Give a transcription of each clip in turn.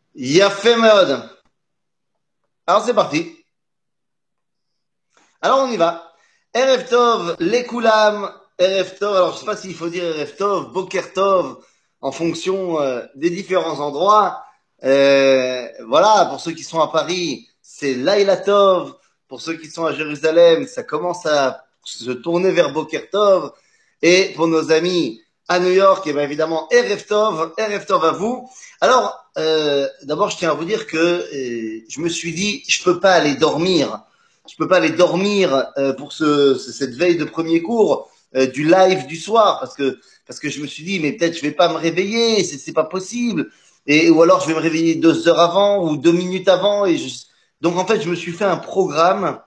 Yafé Meod. Alors c'est parti. Alors on y va. Erev Tov, les Koulam, Erev Tov. Alors je sais pas s'il faut dire Erev Tov, Boker Tov, en fonction des différents endroits. Voilà, pour ceux qui sont à Paris, c'est Laila Tov. Pour ceux qui sont à Jérusalem, ça commence à se tourner vers Boker Tov. Et pour nos amis à New York, et bien évidemment Erev Tov à vous. Alors, d'abord, je tiens à vous dire que je me suis dit, je peux pas aller dormir pour cette veille de premier cours du live du soir parce que je me suis dit mais peut-être je vais pas me réveiller, c'est pas possible et ou alors je vais me réveiller 2 heures avant ou 2 minutes avant donc en fait je me suis fait un programme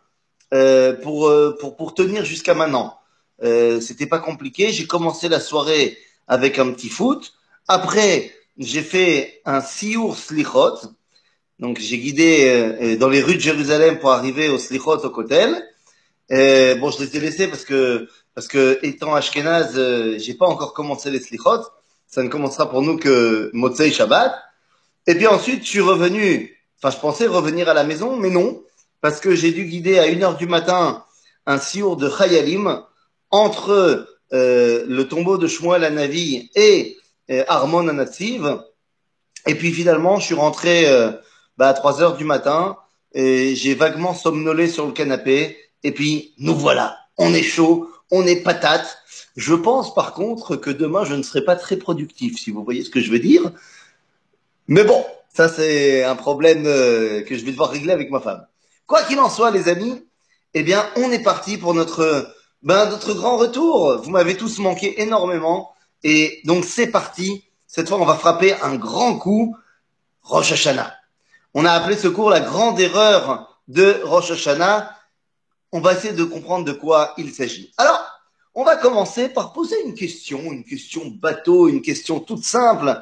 pour tenir jusqu'à maintenant. C'était pas compliqué. J'ai commencé la soirée avec un petit foot. Après, j'ai fait un siour slichot. Donc, j'ai guidé dans les rues de Jérusalem pour arriver au slichot, au kotel. Bon, je les ai laissés parce que étant ashkénaze, j'ai pas encore commencé les slichot. Ça ne commencera pour nous que Motzei Shabbat. Et puis ensuite, je suis revenu, enfin, je pensais revenir à la maison, mais non, parce que j'ai dû guider à 1 heure du matin un siour de Chayalim entre le tombeau de Shmuel Hanavi et Armon Anatsiv. Et puis finalement, je suis rentré à 3 heures du matin et j'ai vaguement somnolé sur le canapé. Et puis, nous voilà, on est chaud, on est patate. Je pense par contre que demain, je ne serai pas très productif, si vous voyez ce que je veux dire. Mais bon, ça c'est un problème que je vais devoir régler avec ma femme. Quoi qu'il en soit, les amis, eh bien, on est parti pour notre grand retour. Vous m'avez tous manqué énormément. Et donc c'est parti. Cette fois, on va frapper un grand coup Rosh Hashanah. On a appelé ce cours la grande erreur de Rosh Hashanah. On va essayer de comprendre de quoi il s'agit. Alors, on va commencer par poser une question bateau, une question toute simple,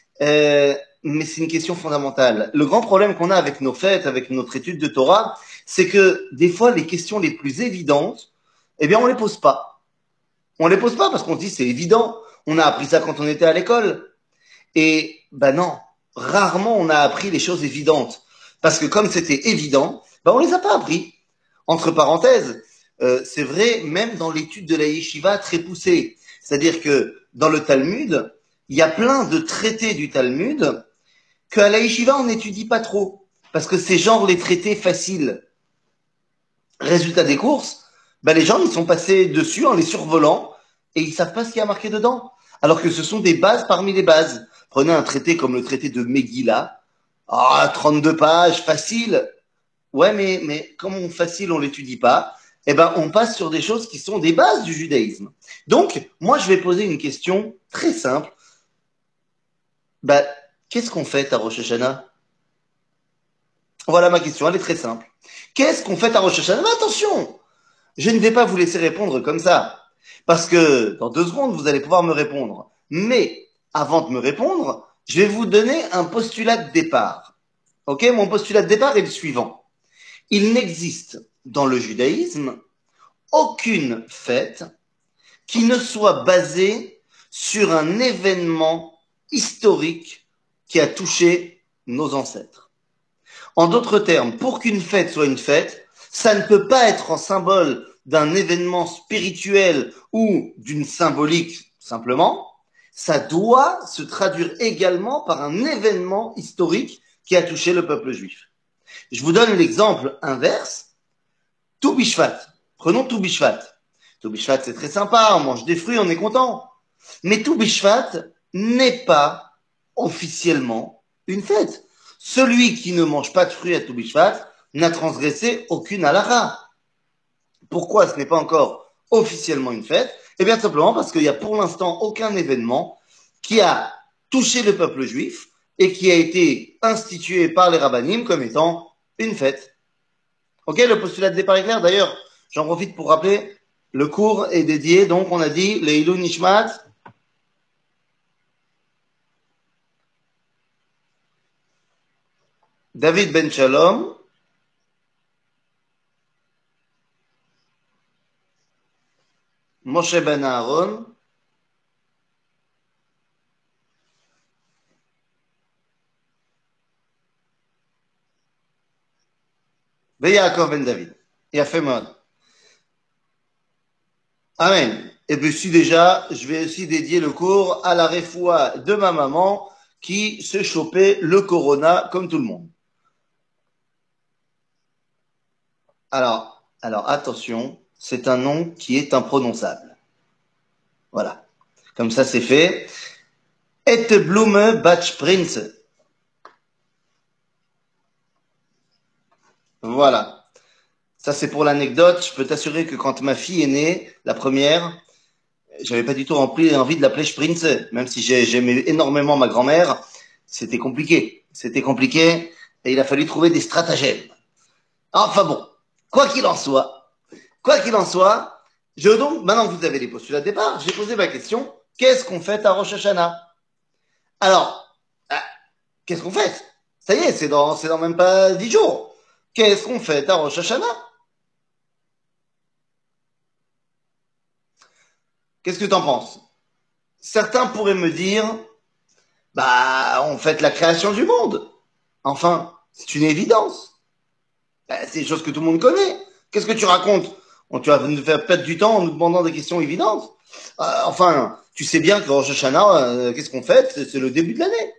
mais c'est une question fondamentale. Le grand problème qu'on a avec nos fêtes, avec notre étude de Torah, c'est que des fois, les questions les plus évidentes, eh bien, on les pose pas. On les pose pas parce qu'on se dit c'est évident. On a appris ça quand on était à l'école. Et ben non, rarement on a appris les choses évidentes. Parce que comme c'était évident, ben on les a pas appris. Entre parenthèses, c'est vrai même dans l'étude de la yeshiva très poussée. C'est-à-dire que dans le Talmud, il y a plein de traités du Talmud qu'à la yeshiva on n'étudie pas trop. Parce que c'est genre les traités faciles. Résultat des courses, ben les gens ils sont passés dessus en les survolant et ils savent pas ce qu'il y a marqué dedans. Alors que ce sont des bases parmi les bases. Prenez un traité comme le traité de Megillah. Ah, 32 pages, facile. Ouais, mais comme facile, on l'étudie pas, eh ben, on passe sur des choses qui sont des bases du judaïsme. Donc, moi, je vais poser une question très simple. Bah, qu'est-ce qu'on fait à Rosh Hashanah? Voilà ma question, elle est très simple. Qu'est-ce qu'on fait à Rosh Hashanah? Mais attention, je ne vais pas vous laisser répondre comme ça. Parce que dans 2 secondes, vous allez pouvoir me répondre. Mais avant de me répondre, je vais vous donner un postulat de départ. Ok, mon postulat de départ est le suivant. Il n'existe dans le judaïsme aucune fête qui ne soit basée sur un événement historique qui a touché nos ancêtres. En d'autres termes, pour qu'une fête soit une fête, ça ne peut pas être en symbole d'un événement spirituel ou d'une symbolique simplement, ça doit se traduire également par un événement historique qui a touché le peuple juif. Je vous donne l'exemple inverse. Toubishvat. Prenons Toubishvat. Toubishvat, c'est très sympa, on mange des fruits, on est content. Mais Toubishvat n'est pas officiellement une fête. Celui qui ne mange pas de fruits à Toubishvat n'a transgressé aucune halakha. Pourquoi ce n'est pas encore officiellement une fête? Eh bien, simplement parce qu'il n'y a pour l'instant aucun événement qui a touché le peuple juif et qui a été institué par les rabbinim comme étant une fête. Ok, le postulat de départ est clair. D'ailleurs, j'en profite pour rappeler, le cours est dédié, donc on a dit, Leilou Nishmat, David Ben Shalom, Moshe Ben Aaron, Yaakov ben David. Il a fait mode. Amen. Et puis si déjà, je vais aussi dédier le cours à la réfoua de ma maman qui s'est chopé le corona comme tout le monde. Alors attention, c'est un nom qui est imprononçable. Voilà. Comme ça, c'est fait. Et Blume Batch Prince. Voilà. Ça, c'est pour l'anecdote. Je peux t'assurer que quand ma fille est née, la première, j'avais pas du tout envie de l'appeler Sprinz, même si j'aimais énormément ma grand-mère. C'était compliqué. C'était compliqué et il a fallu trouver des stratagèmes. Enfin bon, quoi qu'il en soit, quoi qu'il en soit, donc, maintenant que vous avez les postulats de départ, j'ai posé ma question. Qu'est-ce qu'on fait à Rosh Hashanah? Alors, qu'est-ce qu'on fait? Ça y est, c'est dans même pas 10 jours. Qu'est-ce qu'on fait à Rosh Hashanah? Qu'est-ce que t'en penses? Certains pourraient me dire, bah, on fête la création du monde. Enfin, c'est une évidence. Bah, c'est des choses que tout le monde connaît. Qu'est-ce que tu racontes? Tu vas nous faire perdre du temps en nous demandant des questions évidentes. Enfin, tu sais bien que Rosh Hashanah, qu'est-ce qu'on fait? C'est le début de l'année.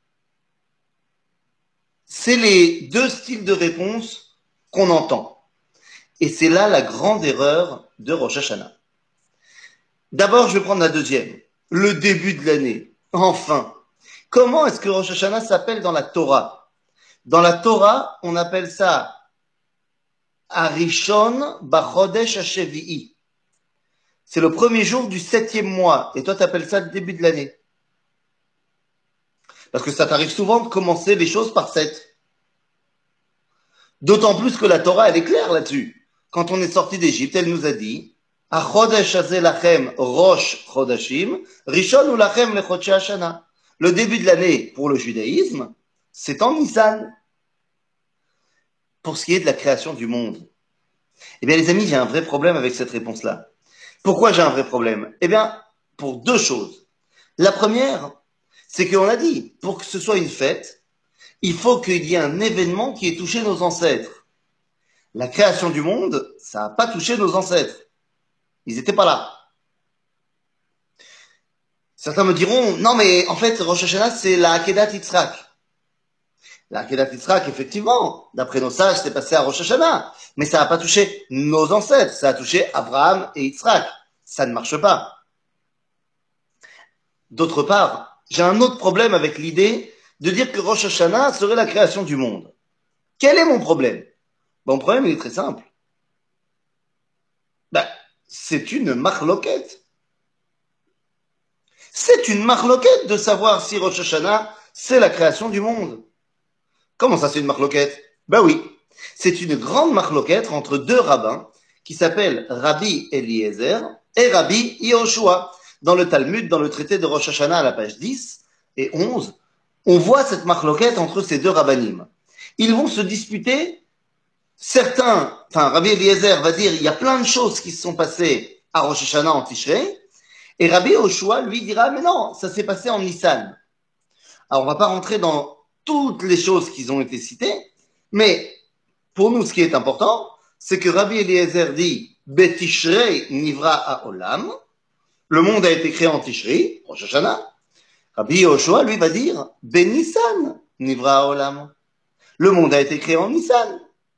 C'est les deux styles de réponse qu'on entend. Et c'est là la grande erreur de Rosh Hashanah. D'abord, je vais prendre la deuxième. Le début de l'année. Enfin. Comment est-ce que Rosh Hashanah s'appelle dans la Torah? Dans la Torah, on appelle ça Arishon Bachodesh Hashevi'i. C'est le premier jour du 7e mois. Et toi, tu appelles ça le début de l'année. Parce que ça t'arrive souvent de commencer les choses par 7. D'autant plus que la Torah, elle est claire là-dessus. Quand on est sorti d'Égypte, elle nous a dit Achodesh Hazeh Lachem Rosh Chodashim, Rishon ou Lachem Lechodshei Hashana. Le début de l'année pour le judaïsme, c'est en Nissan. Pour ce qui est de la création du monde. Eh bien, les amis, j'ai un vrai problème avec cette réponse-là. Pourquoi j'ai un vrai problème? Eh bien, pour deux choses. La première, c'est qu'on a dit, pour que ce soit une fête, il faut qu'il y ait un événement qui ait touché nos ancêtres. La création du monde, ça n'a pas touché nos ancêtres. Ils n'étaient pas là. Certains me diront, non mais en fait, Rosh Hashanah, c'est la Akedat Yitzhak. La Akedat Yitzhak, effectivement, d'après nos sages, c'est passé à Rosh Hashanah. Mais ça n'a pas touché nos ancêtres, ça a touché Abraham et Yitzhak. Ça ne marche pas. D'autre part, j'ai un autre problème avec l'idée de dire que Rosh Hashanah serait la création du monde. Quel est mon problème? Mon problème, il est très simple. Ben, c'est une marloquette. C'est une marloquette de savoir si Rosh Hashanah, c'est la création du monde. Comment ça, c'est une marloquette? Ben oui, c'est une grande marloquette entre deux rabbins qui s'appellent Rabbi Eliezer et Rabbi Yehoshua. Dans le Talmud, dans le traité de Rosh Hashanah à la page 10 et 11, on voit cette marloquette entre ces deux rabbinim. Ils vont se disputer. Rabbi Eliezer va dire, il y a plein de choses qui se sont passées à Rosh Hashanah en Tishrei, et Rabbi Yehoshua, lui, dira, mais non, ça s'est passé en Nissan. Alors, on va pas rentrer dans toutes les choses qui ont été citées, mais pour nous, ce qui est important, c'est que Rabbi Eliezer dit Betishrei Nivra Haolam, le monde a été créé en Tishri, Rosh Hashanah. Rabbi Yehoshua, lui, va dire Benissan Nivra Haolam, le monde a été créé en Nissan.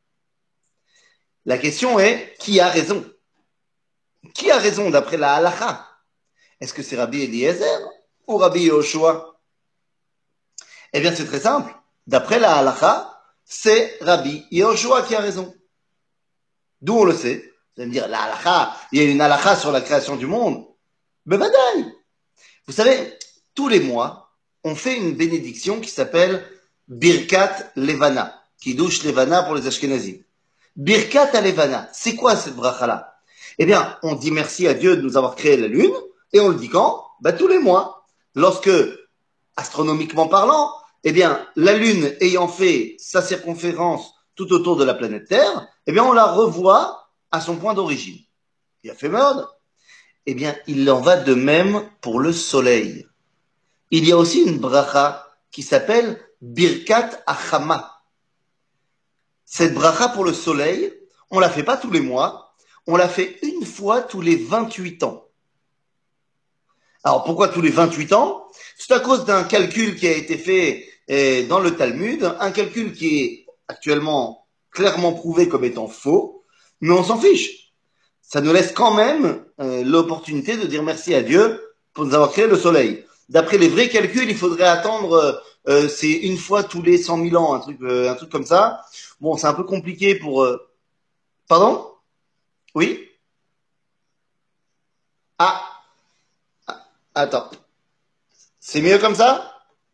La question est qui a raison? Qui a raison d'après la halacha? Est-ce que c'est Rabbi Eliezer ou Rabbi Yehoshua? Eh bien, c'est très simple. D'après la halacha, c'est Rabbi Yehoshua qui a raison. D'où on le sait? Vous allez me dire, la halakha, il y a une halakha sur la création du monde. Mais badaï! Vous savez, tous les mois, on fait une bénédiction qui s'appelle Birkat Levana, qui douche Levana pour les Ashkenazim. Birkat Levana, c'est quoi cette bracha-là? Eh bien, on dit merci à Dieu de nous avoir créé la lune, et on le dit quand? Bah, tous les mois. Lorsque, astronomiquement parlant, eh bien, la lune ayant fait sa circonférence tout autour de la planète Terre, eh bien, on la revoit à son point d'origine. Il a fait merde. Eh bien, il en va de même pour le soleil. Il y a aussi une bracha qui s'appelle Birkat Achama. Cette bracha pour le soleil, on la fait pas tous les mois, on la fait une fois tous les 28 ans. Alors pourquoi tous les 28 ans? C'est à cause d'un calcul qui a été fait dans le Talmud, un calcul qui est actuellement clairement prouvé comme étant faux, mais on s'en fiche. Ça nous laisse quand même l'opportunité de dire merci à Dieu pour nous avoir créé le soleil. D'après les vrais calculs, il faudrait attendre, c'est une fois tous les 100 000 ans, un truc comme ça. Bon, c'est un peu compliqué pour... Pardon? Oui? Ah, attends. C'est mieux comme ça?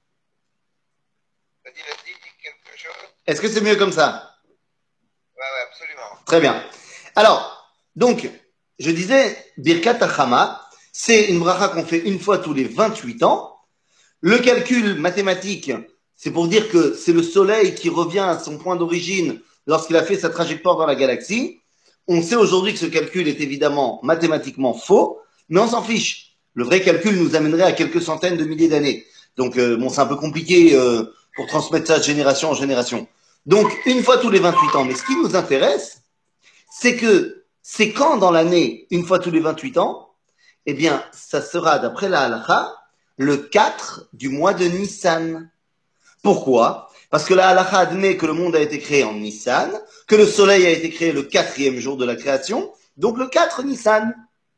Est-ce que c'est mieux comme ça? Ouais, ouais, absolument. Très bien. Alors, donc, je disais, Birkat Hachama, c'est une bracha qu'on fait une fois tous les 28 ans. Le calcul mathématique, c'est pour dire que c'est le Soleil qui revient à son point d'origine lorsqu'il a fait sa trajectoire dans la galaxie. On sait aujourd'hui que ce calcul est évidemment mathématiquement faux, mais on s'en fiche. Le vrai calcul nous amènerait à quelques centaines de milliers d'années. Donc, bon, c'est un peu compliqué pour transmettre ça de génération en génération. Donc, une fois tous les 28 ans. Mais ce qui nous intéresse, c'est que c'est quand dans l'année, une fois tous les 28 ans, eh bien, ça sera, d'après la halakha, le 4 du mois de Nissan. Pourquoi? Parce que la halakha admet que le monde a été créé en Nissan, que le soleil a été créé le quatrième jour de la création, donc le 4 Nissan.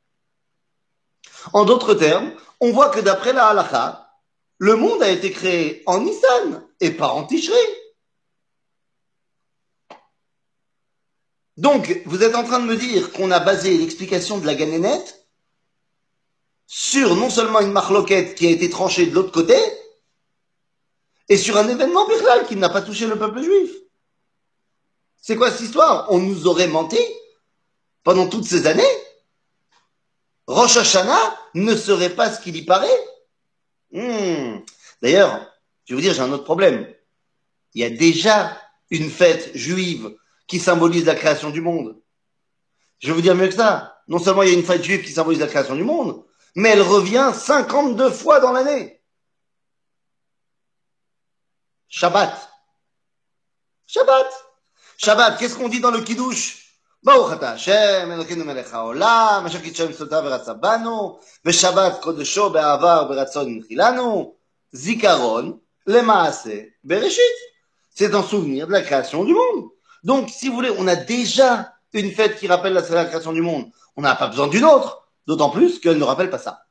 En d'autres termes, on voit que d'après la halakha, le monde a été créé en Nissan et pas en Tishrei. Donc, vous êtes en train de me dire qu'on a basé l'explication de la ganénette sur non seulement une marloquette qui a été tranchée de l'autre côté, et sur un événement birlal qui n'a pas touché le peuple juif. C'est quoi cette histoire? On nous aurait menti pendant toutes ces années. Rosh Hashanah ne serait pas ce qu'il y paraît. D'ailleurs, je vais vous dire, j'ai un autre problème. Il y a déjà une fête juive qui symbolise la création du monde. Je vais vous dire mieux que ça. Non seulement il y a une fête juive qui symbolise la création du monde, mais elle revient 52 fois dans l'année. Shabbat. Shabbat. Shabbat, qu'est-ce qu'on dit dans le Kiddush? ברוך אתה השם, אלוקינו מלך העולם, אשר קידשנו מצוותיו ורצה בנו, ושבת קודשו באהבה וברצון הנחילנו, זיכרון למעשה בראשית. C'est un souvenir de la création du monde. Donc, si vous voulez, on a déjà une fête qui rappelle la création du monde. On n'a pas besoin d'une autre, d'autant plus qu'elle ne rappelle pas ça.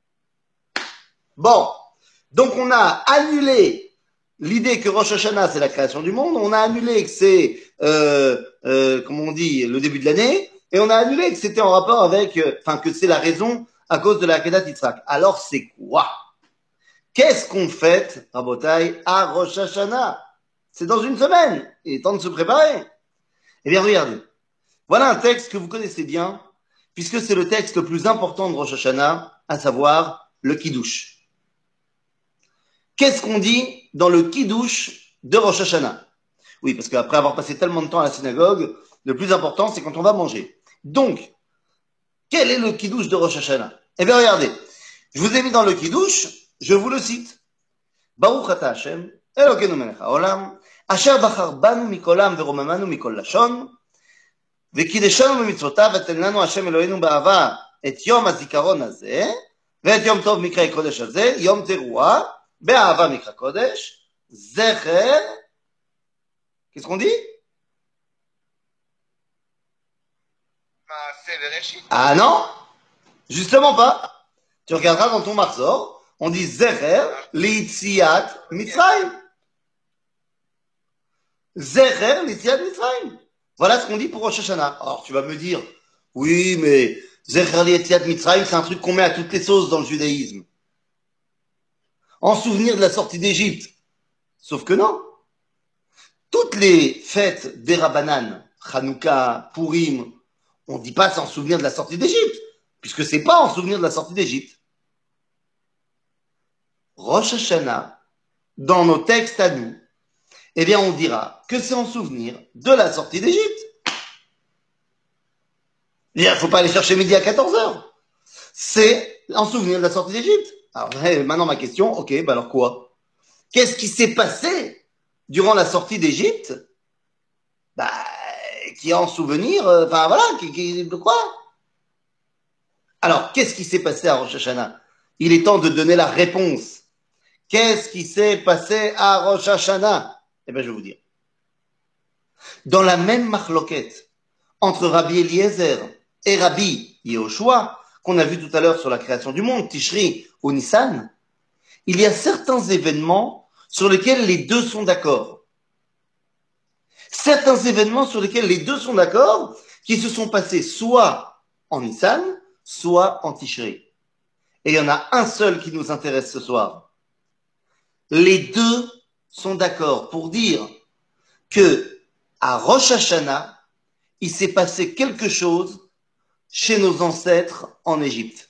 Bon, donc on a annulé l'idée que Rosh Hashanah c'est la création du monde, on a annulé que c'est, comment on dit, le début de l'année, et on a annulé que c'était en rapport avec, enfin que c'est la raison à cause de la Kedat Yitzhak. Alors c'est quoi? Qu'est-ce qu'on fête, Rabotai, à Rosh Hashanah? C'est dans une semaine, il est temps de se préparer. Eh bien regardez, voilà un texte que vous connaissez bien, puisque c'est le texte le plus important de Rosh Hashanah, à savoir le Kiddush. Qu'est-ce qu'on dit dans le Kiddush de Rosh Hashanah? Oui, parce qu'après avoir passé tellement de temps à la synagogue, le plus important, c'est quand on va manger. Donc, quel est le Kiddush de Rosh Hashanah? Eh bien, regardez, je vous ai mis dans le Kiddush, je vous le cite. Baruch ata Hashem, Elokeinu melech haolam, asher bachar banu mikol am veromamanu mikol lashon, וקידשנו במצוותיו ותן לנו השם אלוהינו באהבה את יום הזיכרון הזה ואת יום טוב מקרא קודש הזה, יום תרועה, באהבה מקרא קודש, זכר, qu'est-ce qu'on dit? מעשה בראשית. Ah non, justement pas. Tu regarderas dans ton Marzor, on dit Zecher Litziat Mitzrayim. Zecher Litziat Mitzrayim. Voilà ce qu'on dit pour Rosh Hashanah. Alors tu vas me dire, oui, mais Zecher Litziat Mitzrayim, c'est un truc qu'on met à toutes les sauces dans le judaïsme. En souvenir de la sortie d'Égypte. Sauf que non. Toutes les fêtes des Rabbanan, Hanouka, Purim, on ne dit pas s'en souvenir de la sortie d'Égypte, puisque c'est pas en souvenir de la sortie d'Égypte. Rosh Hashanah, dans nos textes à nous, eh bien on dira que c'est en souvenir de la sortie d'Égypte. Il ne faut pas aller chercher midi à 14 heures. C'est en souvenir de la sortie d'Égypte. Alors maintenant ma question, ok, bah alors quoi? Qu'est-ce qui s'est passé durant la sortie d'Égypte Bah, qui est en souvenir, enfin voilà, de quoi? Alors, qu'est-ce qui s'est passé à Rosh Hashanah? Il est temps de donner la réponse. Qu'est-ce qui s'est passé à Rosh Hashanah? Eh bien, je vais vous dire. Dans la même marloquette entre Rabbi Eliezer et Rabbi Yehoshua, qu'on a vu tout à l'heure sur la création du monde, Tishri ou Nissan, il y a certains événements sur lesquels les deux sont d'accord. Certains événements sur lesquels les deux sont d'accord, qui se sont passés soit en Nissan, soit en Tishri. Et il y en a un seul qui nous intéresse ce soir. Les deux sont d'accord pour dire que à Rosh Hashanah, il s'est passé quelque chose chez nos ancêtres en Égypte.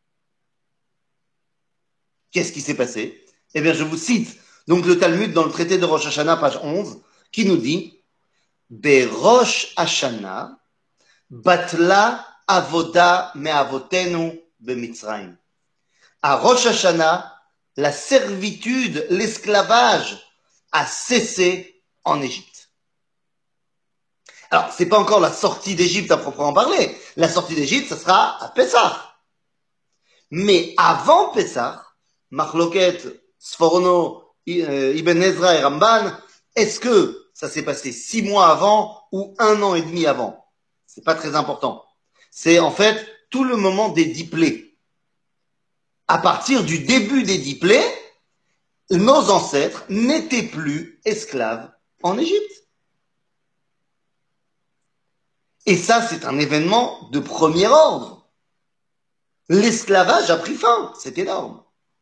Qu'est-ce qui s'est passé? Eh bien, je vous cite donc le Talmud dans le traité de Rosh Hashanah, page 11, qui nous dit Berosh Hashanah, batla avoda me'avotenu bemitzrayim. À Rosh Hashanah, la servitude, l'esclavage a cessé en Égypte. Alors, c'est pas encore la sortie d'Égypte à proprement parler. La sortie d'Égypte, ça sera à Pessah. Mais avant Pessah, Marloket, Sforno, Ibn Ezra et Ramban, est-ce que ça s'est passé 6 mois avant ou 1 an et demi avant? C'est pas très important. C'est en fait tout le moment des diplés. À partir du début des diplés, nos ancêtres n'étaient plus esclaves en Égypte. Et ça, c'est un événement de premier ordre. L'esclavage a pris fin, c'est énorme.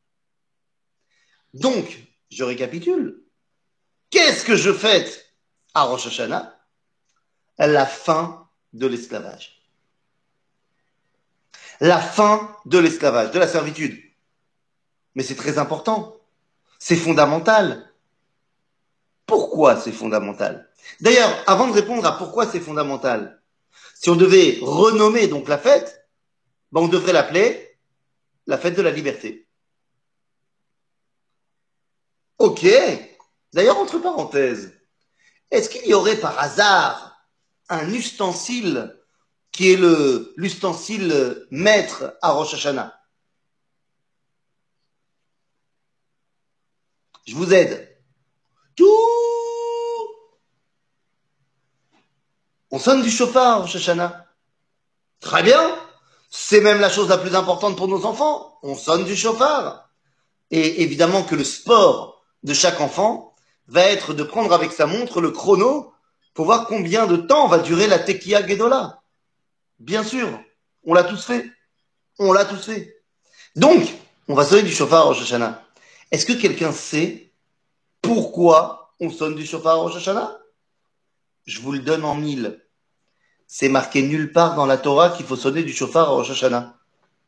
Donc, je récapitule. Qu'est-ce que je fête à Rosh Hashanah? La fin de l'esclavage. La fin de l'esclavage, de la servitude. Mais c'est très important. C'est fondamental. Pourquoi c'est fondamental? D'ailleurs, avant de répondre à pourquoi c'est fondamental, si on devait renommer donc la fête, ben on devrait l'appeler la fête de la liberté. Ok. D'ailleurs, entre parenthèses, est-ce qu'il y aurait par hasard un ustensile qui est l'ustensile maître à Rosh Hashanah? Je vous aide. Tout. On sonne du chauffard, Rosh Hashanah. Très bien. C'est même la chose la plus importante pour nos enfants. On sonne du chauffard. Et évidemment que le sport de chaque enfant va être de prendre avec sa montre le chrono pour voir combien de temps va durer la Tekiya Gedola. Bien sûr, on l'a tous fait. On l'a tous fait. Donc, on va sonner du chauffard à Rosh Hashanah. Est-ce que quelqu'un sait pourquoi on sonne du chauffard à Rosh Hashanah? Je vous le donne en mille. C'est marqué nulle part dans la Torah qu'il faut sonner du chauffard à Rosh Hashanah.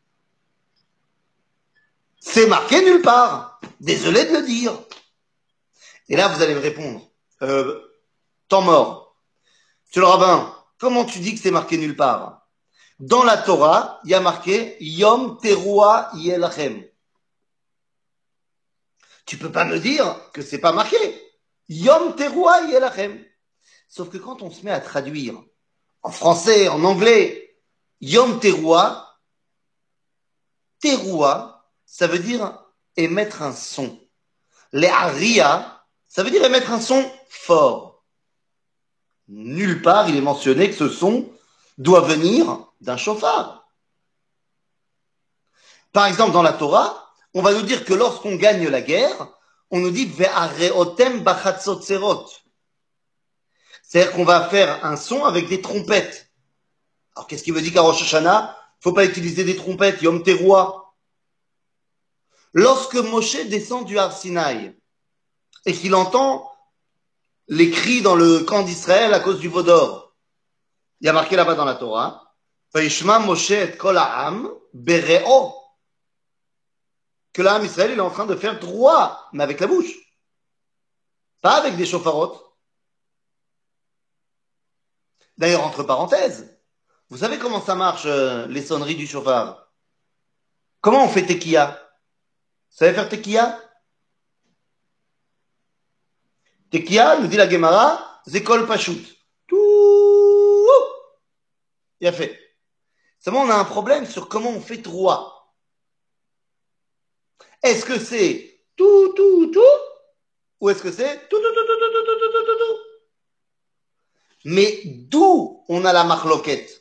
C'est marqué nulle part. Désolé de le dire. Et là, vous allez me répondre. Temps mort. Monsieur le rabbin, comment tu dis que c'est marqué nulle part? Dans la Torah, il y a marqué Yom Teruah Yelachem. Tu peux pas me dire que c'est pas marqué. Yom Teruah Yelachem. Sauf que quand on se met à traduire en français, en anglais, Yom Teruah, Teruah, ça veut dire émettre un son. Les Aria, ça veut dire émettre un son fort. Nulle part il est mentionné que ce son doit venir d'un chauffard. Par exemple, dans la Torah, on va nous dire que lorsqu'on gagne la guerre, on nous dit Ve'areotem bachatzotserot. C'est-à-dire qu'on va faire un son avec des trompettes. Alors qu'est-ce qui veut dire qu'à Rosh Hashanah, il ne faut pas utiliser des trompettes, Yom Teruah? Lorsque Moshe descend du Har Sinaï et qu'il entend les cris dans le camp d'Israël à cause du veau d'or, il y a marqué là-bas dans la Torah, Vaishma Moshe et kol ha'am bereo, que l'âme Israël il est en train de faire droit, mais avec la bouche, pas avec des chauffarottes. D'ailleurs, entre parenthèses, vous savez comment ça marche, les sonneries du chauffard? Comment on fait tekiya? Vous savez faire tekiya? Tekiya, nous dit la Gemara, c'est kol pashut. Il a fait. Seulement, on a un problème sur comment on fait roi. Est-ce que c'est tout, ou est-ce que c'est tout? Mais d'où on a la marloquette?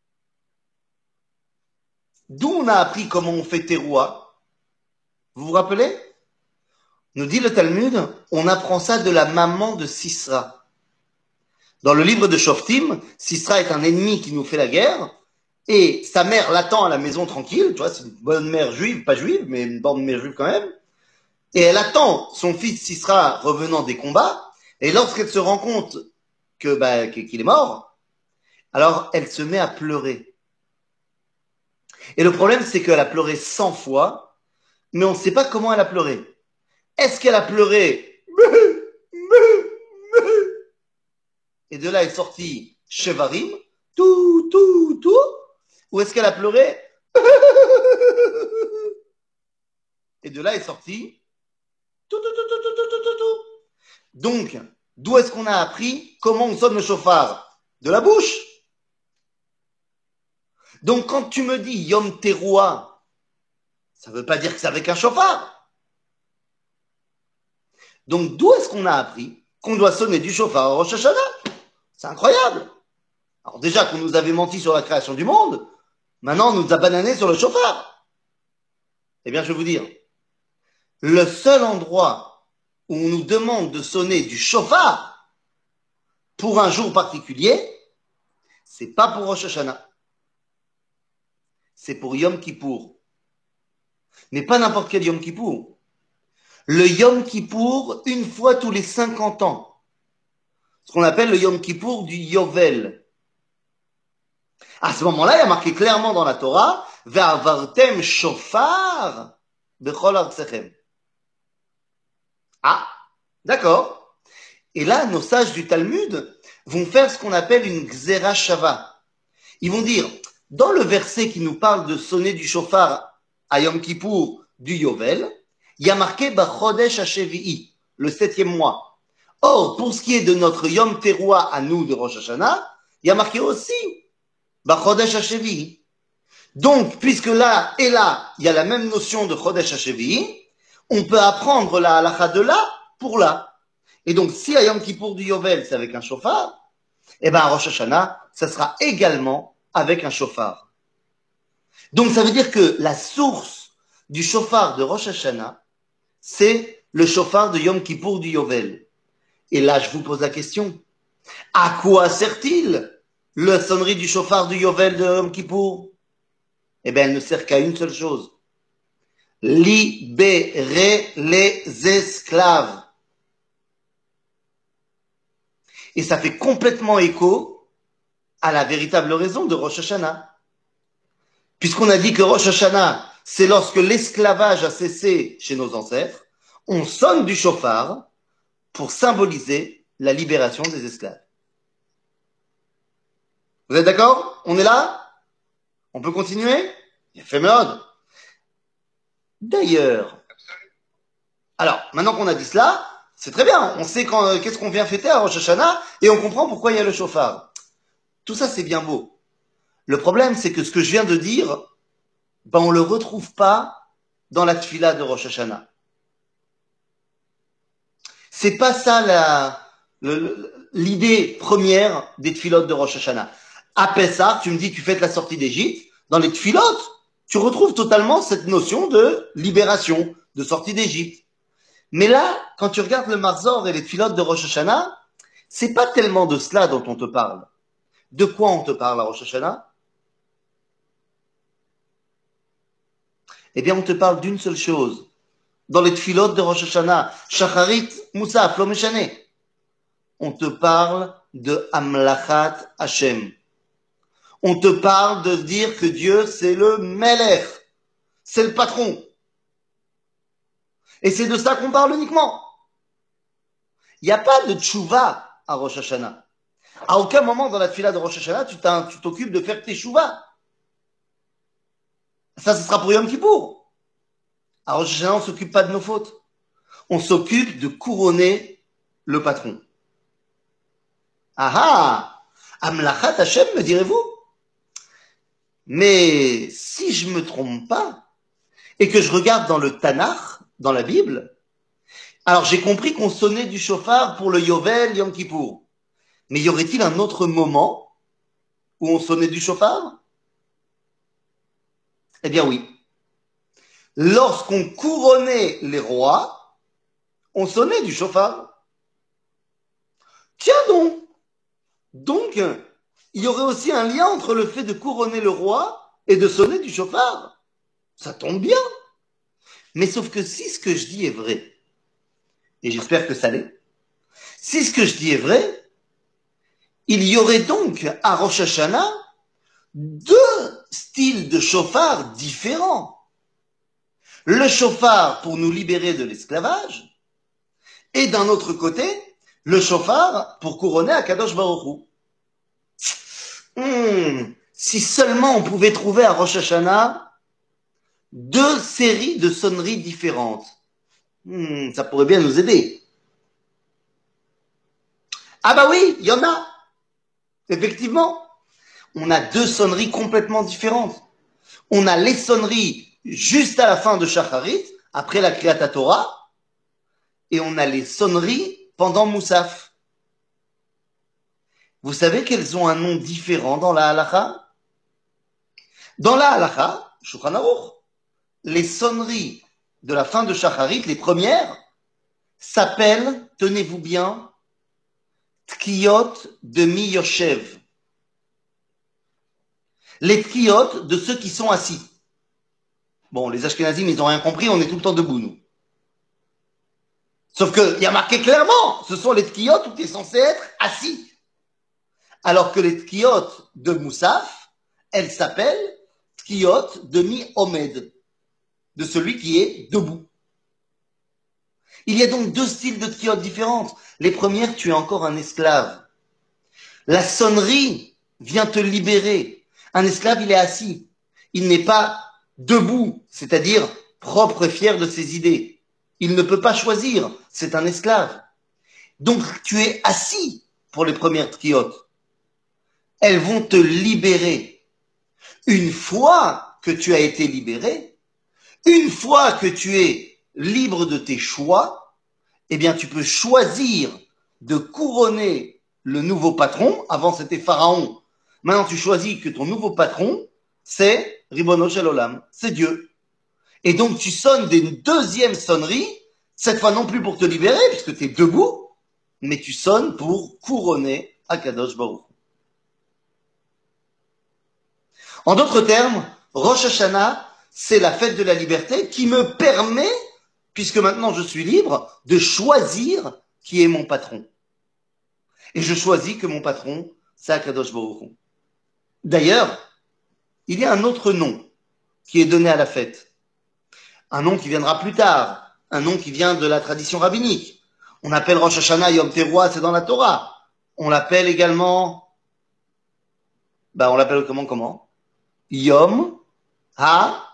D'où on a appris comment on fait teroua? Vous vous rappelez? Nous dit le Talmud, on apprend ça de la maman de Sisra. Dans le livre de Shoftim, Sisra est un ennemi qui nous fait la guerre, et sa mère l'attend à la maison tranquille, tu vois, c'est une bonne mère juive, pas juive, mais une bonne mère juive quand même, et elle attend son fils Sisra revenant des combats, et lorsqu'elle se rend compte qu'il est mort, alors elle se met à pleurer. Et le problème, c'est qu'elle a pleuré 100 fois, mais on ne sait pas comment elle a pleuré. Est-ce qu'elle a pleuré et de là est sorti Shevarim, tout, ou est-ce qu'elle a pleuré et de là est sorti tout. Donc, d'où est-ce qu'on a appris comment on sonne le chauffard? De la bouche. Donc, quand tu me dis Yom Teruah, ça ne veut pas dire que c'est avec un chauffard. Donc, d'où est-ce qu'on a appris qu'on doit sonner du chauffard à Rosh Hashanah? C'est incroyable. Alors déjà qu'on nous avait menti sur la création du monde, maintenant on nous a banané sur le chauffard. Eh bien, je vais vous dire, le seul endroit où on nous demande de sonner du chauffard pour un jour particulier, c'est pas pour Rosh Hashanah, c'est pour Yom Kippour. Mais pas n'importe quel Yom Kippour. Le Yom Kippour, une fois tous les 50 ans. Ce qu'on appelle le Yom Kippour du Yovel. À ce moment-là, il y a marqué clairement dans la Torah, Ve'avartem shofar bechol artsechem. Ah, d'accord. Et là, nos sages du Talmud vont faire ce qu'on appelle une Xera Shava. Ils vont dire, dans le verset qui nous parle de sonner du shofar à Yom Kippour du Yovel, il y a marqué Bachodesh Hashevi'i, le 7e mois. Or, pour ce qui est de notre Yom Teruah à nous de Rosh Hashanah, il y a marqué aussi Bachodesh Hashevi'i. Donc, puisque là et là, il y a la même notion de Chodesh Hashevi'i, on peut apprendre la halakha de là pour là. Et donc, si à Yom Kippour du Yovel, c'est avec un chauffard, eh ben, à Rosh Hashanah, ça sera également avec un chauffard. Donc, ça veut dire que la source du chauffard de Rosh Hashanah, c'est le chauffard de Yom Kippour du Yovel. Et là, je vous pose la question. À quoi sert-il la sonnerie du chauffard du Yovel de Yom Kippour? Eh bien, elle ne sert qu'à une seule chose. Libérer les esclaves. Et ça fait complètement écho à la véritable raison de Rosh Hashanah. Puisqu'on a dit que Rosh Hashanah, c'est lorsque l'esclavage a cessé chez nos ancêtres, on sonne du chauffard pour symboliser la libération des esclaves. Vous êtes d'accord? On est là? On peut continuer? Il fait mode. D'ailleurs, alors, maintenant qu'on a dit cela, c'est très bien. On sait qu'est-ce qu'on vient fêter à Rosh Hashanah et on comprend pourquoi il y a le chauffard. Tout ça, c'est bien beau. Le problème, c'est que ce que je viens de dire, ben, on ne le retrouve pas dans la tfila de Rosh Hashanah. C'est pas ça l'idée première des tfilotes de Rosh Hashanah. À Pessah, tu me dis que tu fêtes la sortie d'Égypte. Dans les tfilotes, tu retrouves totalement cette notion de libération, de sortie d'Égypte. Mais là, quand tu regardes le Marzor et les tfilotes de Rosh Hashanah, c'est pas tellement de cela dont on te parle. De quoi on te parle à Rosh Hashanah? Eh bien, on te parle d'une seule chose. Dans les tfilotes de Rosh Hashanah, Shacharit, Moussaf, Lo Meshane, on te parle de Amlachat Hashem. On te parle de dire que Dieu, c'est le Melech, c'est le patron. Et c'est de ça qu'on parle uniquement. Il n'y a pas de tchouva à Rosh Hashanah. À aucun moment dans la tfila de Rosh Hashanah, tu t'occupes de faire tes chouvas. Ça, ce sera pour Yom Kippour. À Rosh Hashanah, on ne s'occupe pas de nos fautes. On s'occupe de couronner le patron. Ah ah! Amlachat Hashem, me direz-vous? Mais si je me trompe pas, et que je regarde dans le Tanakh, dans la Bible, alors j'ai compris qu'on sonnait du chauffard pour le Yovel, Yom Kippour. Mais y aurait-il un autre moment où on sonnait du chauffard? Eh bien oui. Lorsqu'on couronnait les rois, on sonnait du chauffard. Tiens donc! Donc, il y aurait aussi un lien entre le fait de couronner le roi et de sonner du chauffard. Ça tombe bien. Mais sauf que si ce que je dis est vrai, et j'espère que ça l'est, si ce que je dis est vrai, il y aurait donc à Rosh Hashanah deux styles de chauffard différents. Le chauffard pour nous libérer de l'esclavage, et d'un autre côté, le chauffard pour couronner Akadosh Baruch Hu. Si seulement on pouvait trouver à Rosh Hashanah deux séries de sonneries différentes, ça pourrait bien nous aider. Ah bah oui, il y en a. Effectivement, on a deux sonneries complètement différentes. On a les sonneries juste à la fin de Shacharit, après la Kriyat Torah, et on a les sonneries pendant Moussaf. Vous savez qu'elles ont un nom différent dans la Halacha? Dans la Halacha, Shulchan Aruch, les sonneries de la fin de Shacharit, les premières, s'appellent, tenez-vous bien, Tkiyot de Miyoshev. Les Tkiyot de ceux qui sont assis. Bon, les Ashkenazim, ils n'ont rien compris, on est tout le temps debout, nous. Sauf qu'il y a marqué clairement, ce sont les Tkiyot où tu es censé être assis. Alors que les Tkiyot de Moussaf, elles s'appellent Tkiyot de Mi-Omed, de celui qui est debout. Il y a donc deux styles de Tkiyot différentes. Les premières, tu es encore un esclave. La sonnerie vient te libérer. Un esclave, il est assis. Il n'est pas debout, c'est-à-dire propre et fier de ses idées. Il ne peut pas choisir, c'est un esclave. Donc tu es assis pour les premières tkiyot. Elles vont te libérer. Une fois que tu as été libéré, une fois que tu es libre de tes choix, eh bien tu peux choisir de couronner le nouveau patron. Avant c'était Pharaon. Maintenant tu choisis que ton nouveau patron, c'est Ribono Shel Olam, c'est Dieu. Et donc tu sonnes des deuxièmes sonneries, cette fois non plus pour te libérer, puisque tu es debout, mais tu sonnes pour couronner Akadosh Baruch. En d'autres termes, Rosh Hashanah, c'est la fête de la liberté qui me permet, puisque maintenant je suis libre, de choisir qui est mon patron. Et je choisis que mon patron, c'est Akadosh Baruch. D'ailleurs, il y a un autre nom qui est donné à la fête. Un nom qui viendra plus tard, un nom qui vient de la tradition rabbinique. On appelle Rosh Hashanah Yom Teruah, c'est dans la Torah. On l'appelle également, on l'appelle comment? Yom Ha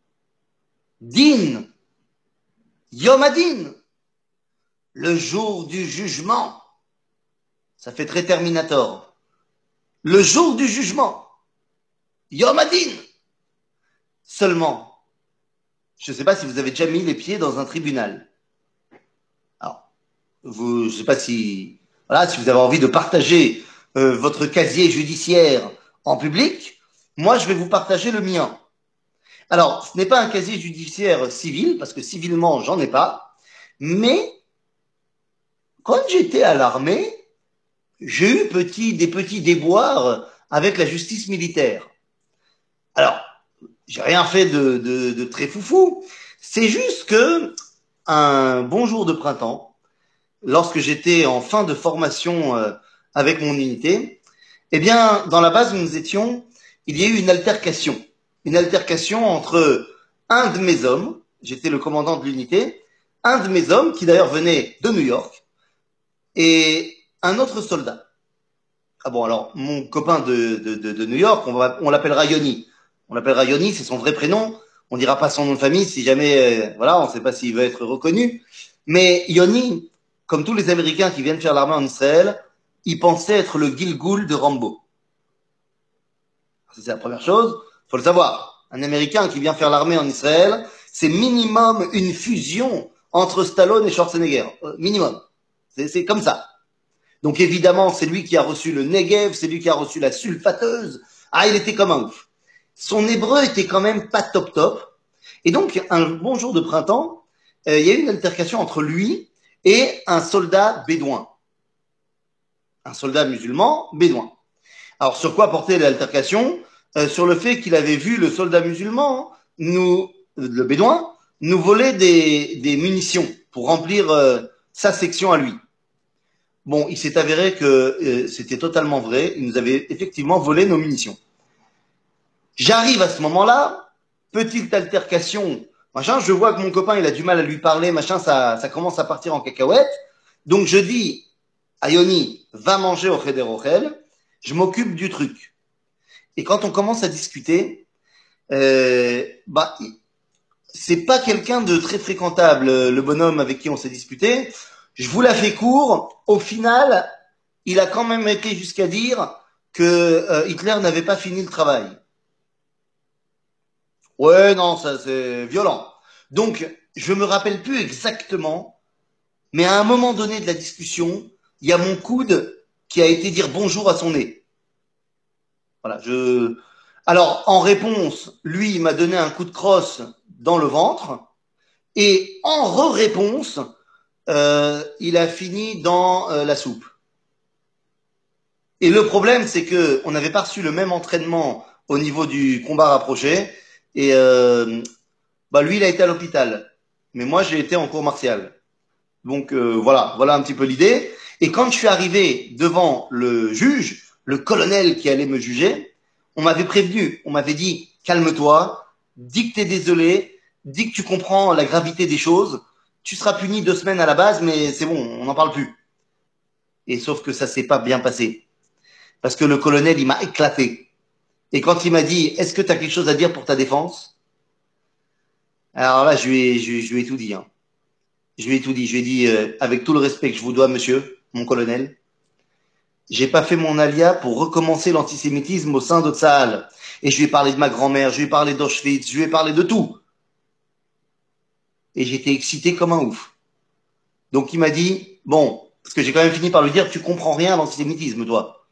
Din. Yom Adin. Le jour du jugement. Ça fait très Terminator. Le jour du jugement. Yom Adin. Seulement, je ne sais pas si vous avez déjà mis les pieds dans un tribunal. Alors, je ne sais pas si, voilà, si vous avez envie de partager votre casier judiciaire en public. Moi, je vais vous partager le mien. Alors, ce n'est pas un casier judiciaire civil, parce que civilement, j'en ai pas. Mais, quand j'étais à l'armée, j'ai eu des petits déboires avec la justice militaire. Alors, j'ai rien fait de très foufou. C'est juste que, un bon jour de printemps, lorsque j'étais en fin de formation avec mon unité, eh bien, dans la base où nous étions, il y a eu une altercation. Une altercation entre un de mes hommes, j'étais le commandant de l'unité, un de mes hommes, qui d'ailleurs venait de New York, et un autre soldat. Ah bon, alors, mon copain de New York, on l'appellera Yoni. On l'appellera Yoni, c'est son vrai prénom. On dira pas son nom de famille si jamais, voilà, on ne sait pas s'il veut être reconnu. Mais Yoni, comme tous les Américains qui viennent faire l'armée en Israël, il pensait être le Gilgoul de Rambo. C'est la première chose. Il Faut le savoir. Un Américain qui vient faire l'armée en Israël, c'est minimum une fusion entre Stallone et Schwarzenegger. Minimum. C'est comme ça. Donc évidemment, c'est lui qui a reçu le Negev, c'est lui qui a reçu la sulfateuse. Ah, il était comme un ouf. Son hébreu était quand même pas top top. Et donc, un bon jour de printemps, il y a eu une altercation entre lui et un soldat bédouin. Un soldat musulman bédouin. Alors, sur quoi portait l'altercation? Sur le fait qu'il avait vu le soldat musulman, le bédouin, nous voler des munitions pour remplir sa section à lui. Bon, il s'est avéré que c'était totalement vrai. Il nous avait effectivement volé nos munitions. J'arrive à ce moment-là, petite altercation, machin, je vois que mon copain, il a du mal à lui parler, machin, ça commence à partir en cacahuète. Donc je dis à Yoni, va manger au Cheder Ochel, je m'occupe du truc. Et quand on commence à discuter, bah, c'est pas quelqu'un de très fréquentable, le bonhomme avec qui on s'est disputé. Je vous la fais court. Au final, il a quand même été jusqu'à dire que Hitler n'avait pas fini le travail. Ouais, non, ça c'est violent. Donc, je me rappelle plus exactement, mais à un moment donné de la discussion, il y a mon coude qui a été dire bonjour à son nez. Voilà, je. Alors, en réponse, lui, il m'a donné un coup de crosse dans le ventre, et en re-réponse, il a fini dans la soupe. Et le problème, c'est que on n'avait pas reçu le même entraînement au niveau du combat rapproché, et bah lui, il a été à l'hôpital, mais moi, j'ai été en cours martial. Donc voilà un petit peu l'idée. Et quand je suis arrivé devant le juge, le colonel qui allait me juger, on m'avait prévenu, on m'avait dit calme-toi, dis que t'es désolé, dis que tu comprends la gravité des choses, tu seras puni 2 semaines à la base, mais c'est bon, on n'en parle plus. Et sauf que ça s'est pas bien passé, parce que le colonel il m'a éclaté. Et quand il m'a dit est-ce que tu as quelque chose à dire pour ta défense, alors là je lui ai tout dit. Hein. Je lui ai tout dit. Je lui ai dit, avec tout le respect que je vous dois, monsieur, mon colonel, j'ai pas fait mon alia pour recommencer l'antisémitisme au sein de Tsahal. Et je lui ai parlé de ma grand-mère, je lui ai parlé d'Auschwitz, je lui ai parlé de tout. Et j'étais excité comme un ouf. Donc il m'a dit, bon, parce que j'ai quand même fini par lui dire, tu comprends rien à l'antisémitisme, toi.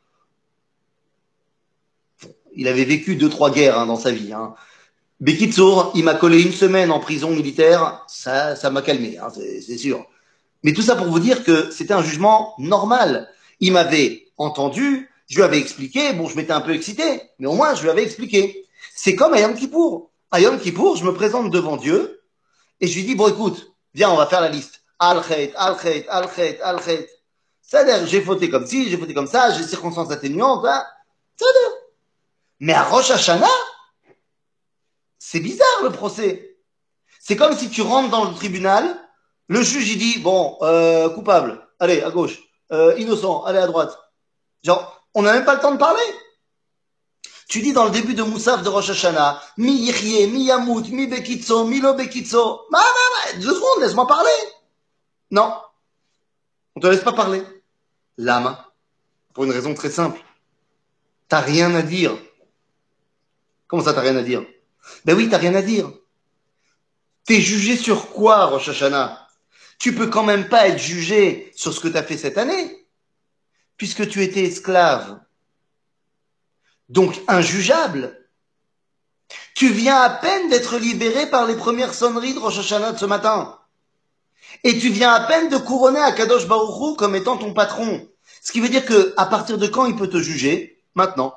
Il avait vécu 2, 3 guerres dans sa vie. Hein. Bekitsour, il m'a collé 1 semaine en prison militaire, ça m'a calmé, hein, c'est sûr. Mais tout ça pour vous dire que c'était un jugement normal. Il m'avait entendu, je lui avais expliqué, bon, je m'étais un peu excité, mais au moins je lui avais expliqué. C'est comme à Yom Kippour. À Yom Kippour, je me présente devant Dieu et je lui dis, bon, écoute, viens, on va faire la liste. Al-Khet, Al-Khet, Al-Khet, Al-Khet. C'est-à-dire, j'ai fauté comme ci, j'ai fauté comme ça, j'ai circonstances atténuantes, hein. C'est-à-dire. Mais à Rosh Hashanah, c'est bizarre le procès. C'est comme si tu rentres dans le tribunal, le juge il dit bon, coupable, allez à gauche, innocent, allez à droite. Genre, on n'a même pas le temps de parler. Tu dis dans le début de Moussaf de Rosh Hashanah, mi yichye, mi yamout, mi bekitso, mi lo bekitso. 2 secondes, laisse-moi parler. Non, on te laisse pas parler. Lama, pour une raison très simple. T'as rien à dire. Comment ça, t'as rien à dire? Ben oui, t'as rien à dire. T'es jugé sur quoi, Rosh Hashanah? Tu peux quand même pas être jugé sur ce que t'as fait cette année, puisque tu étais esclave. Donc injugeable. Tu viens à peine d'être libéré par les premières sonneries de Rosh Hashanah de ce matin. Et tu viens à peine de couronner Akadosh Baruch Hu comme étant ton patron. Ce qui veut dire que à partir de quand il peut te juger? Maintenant.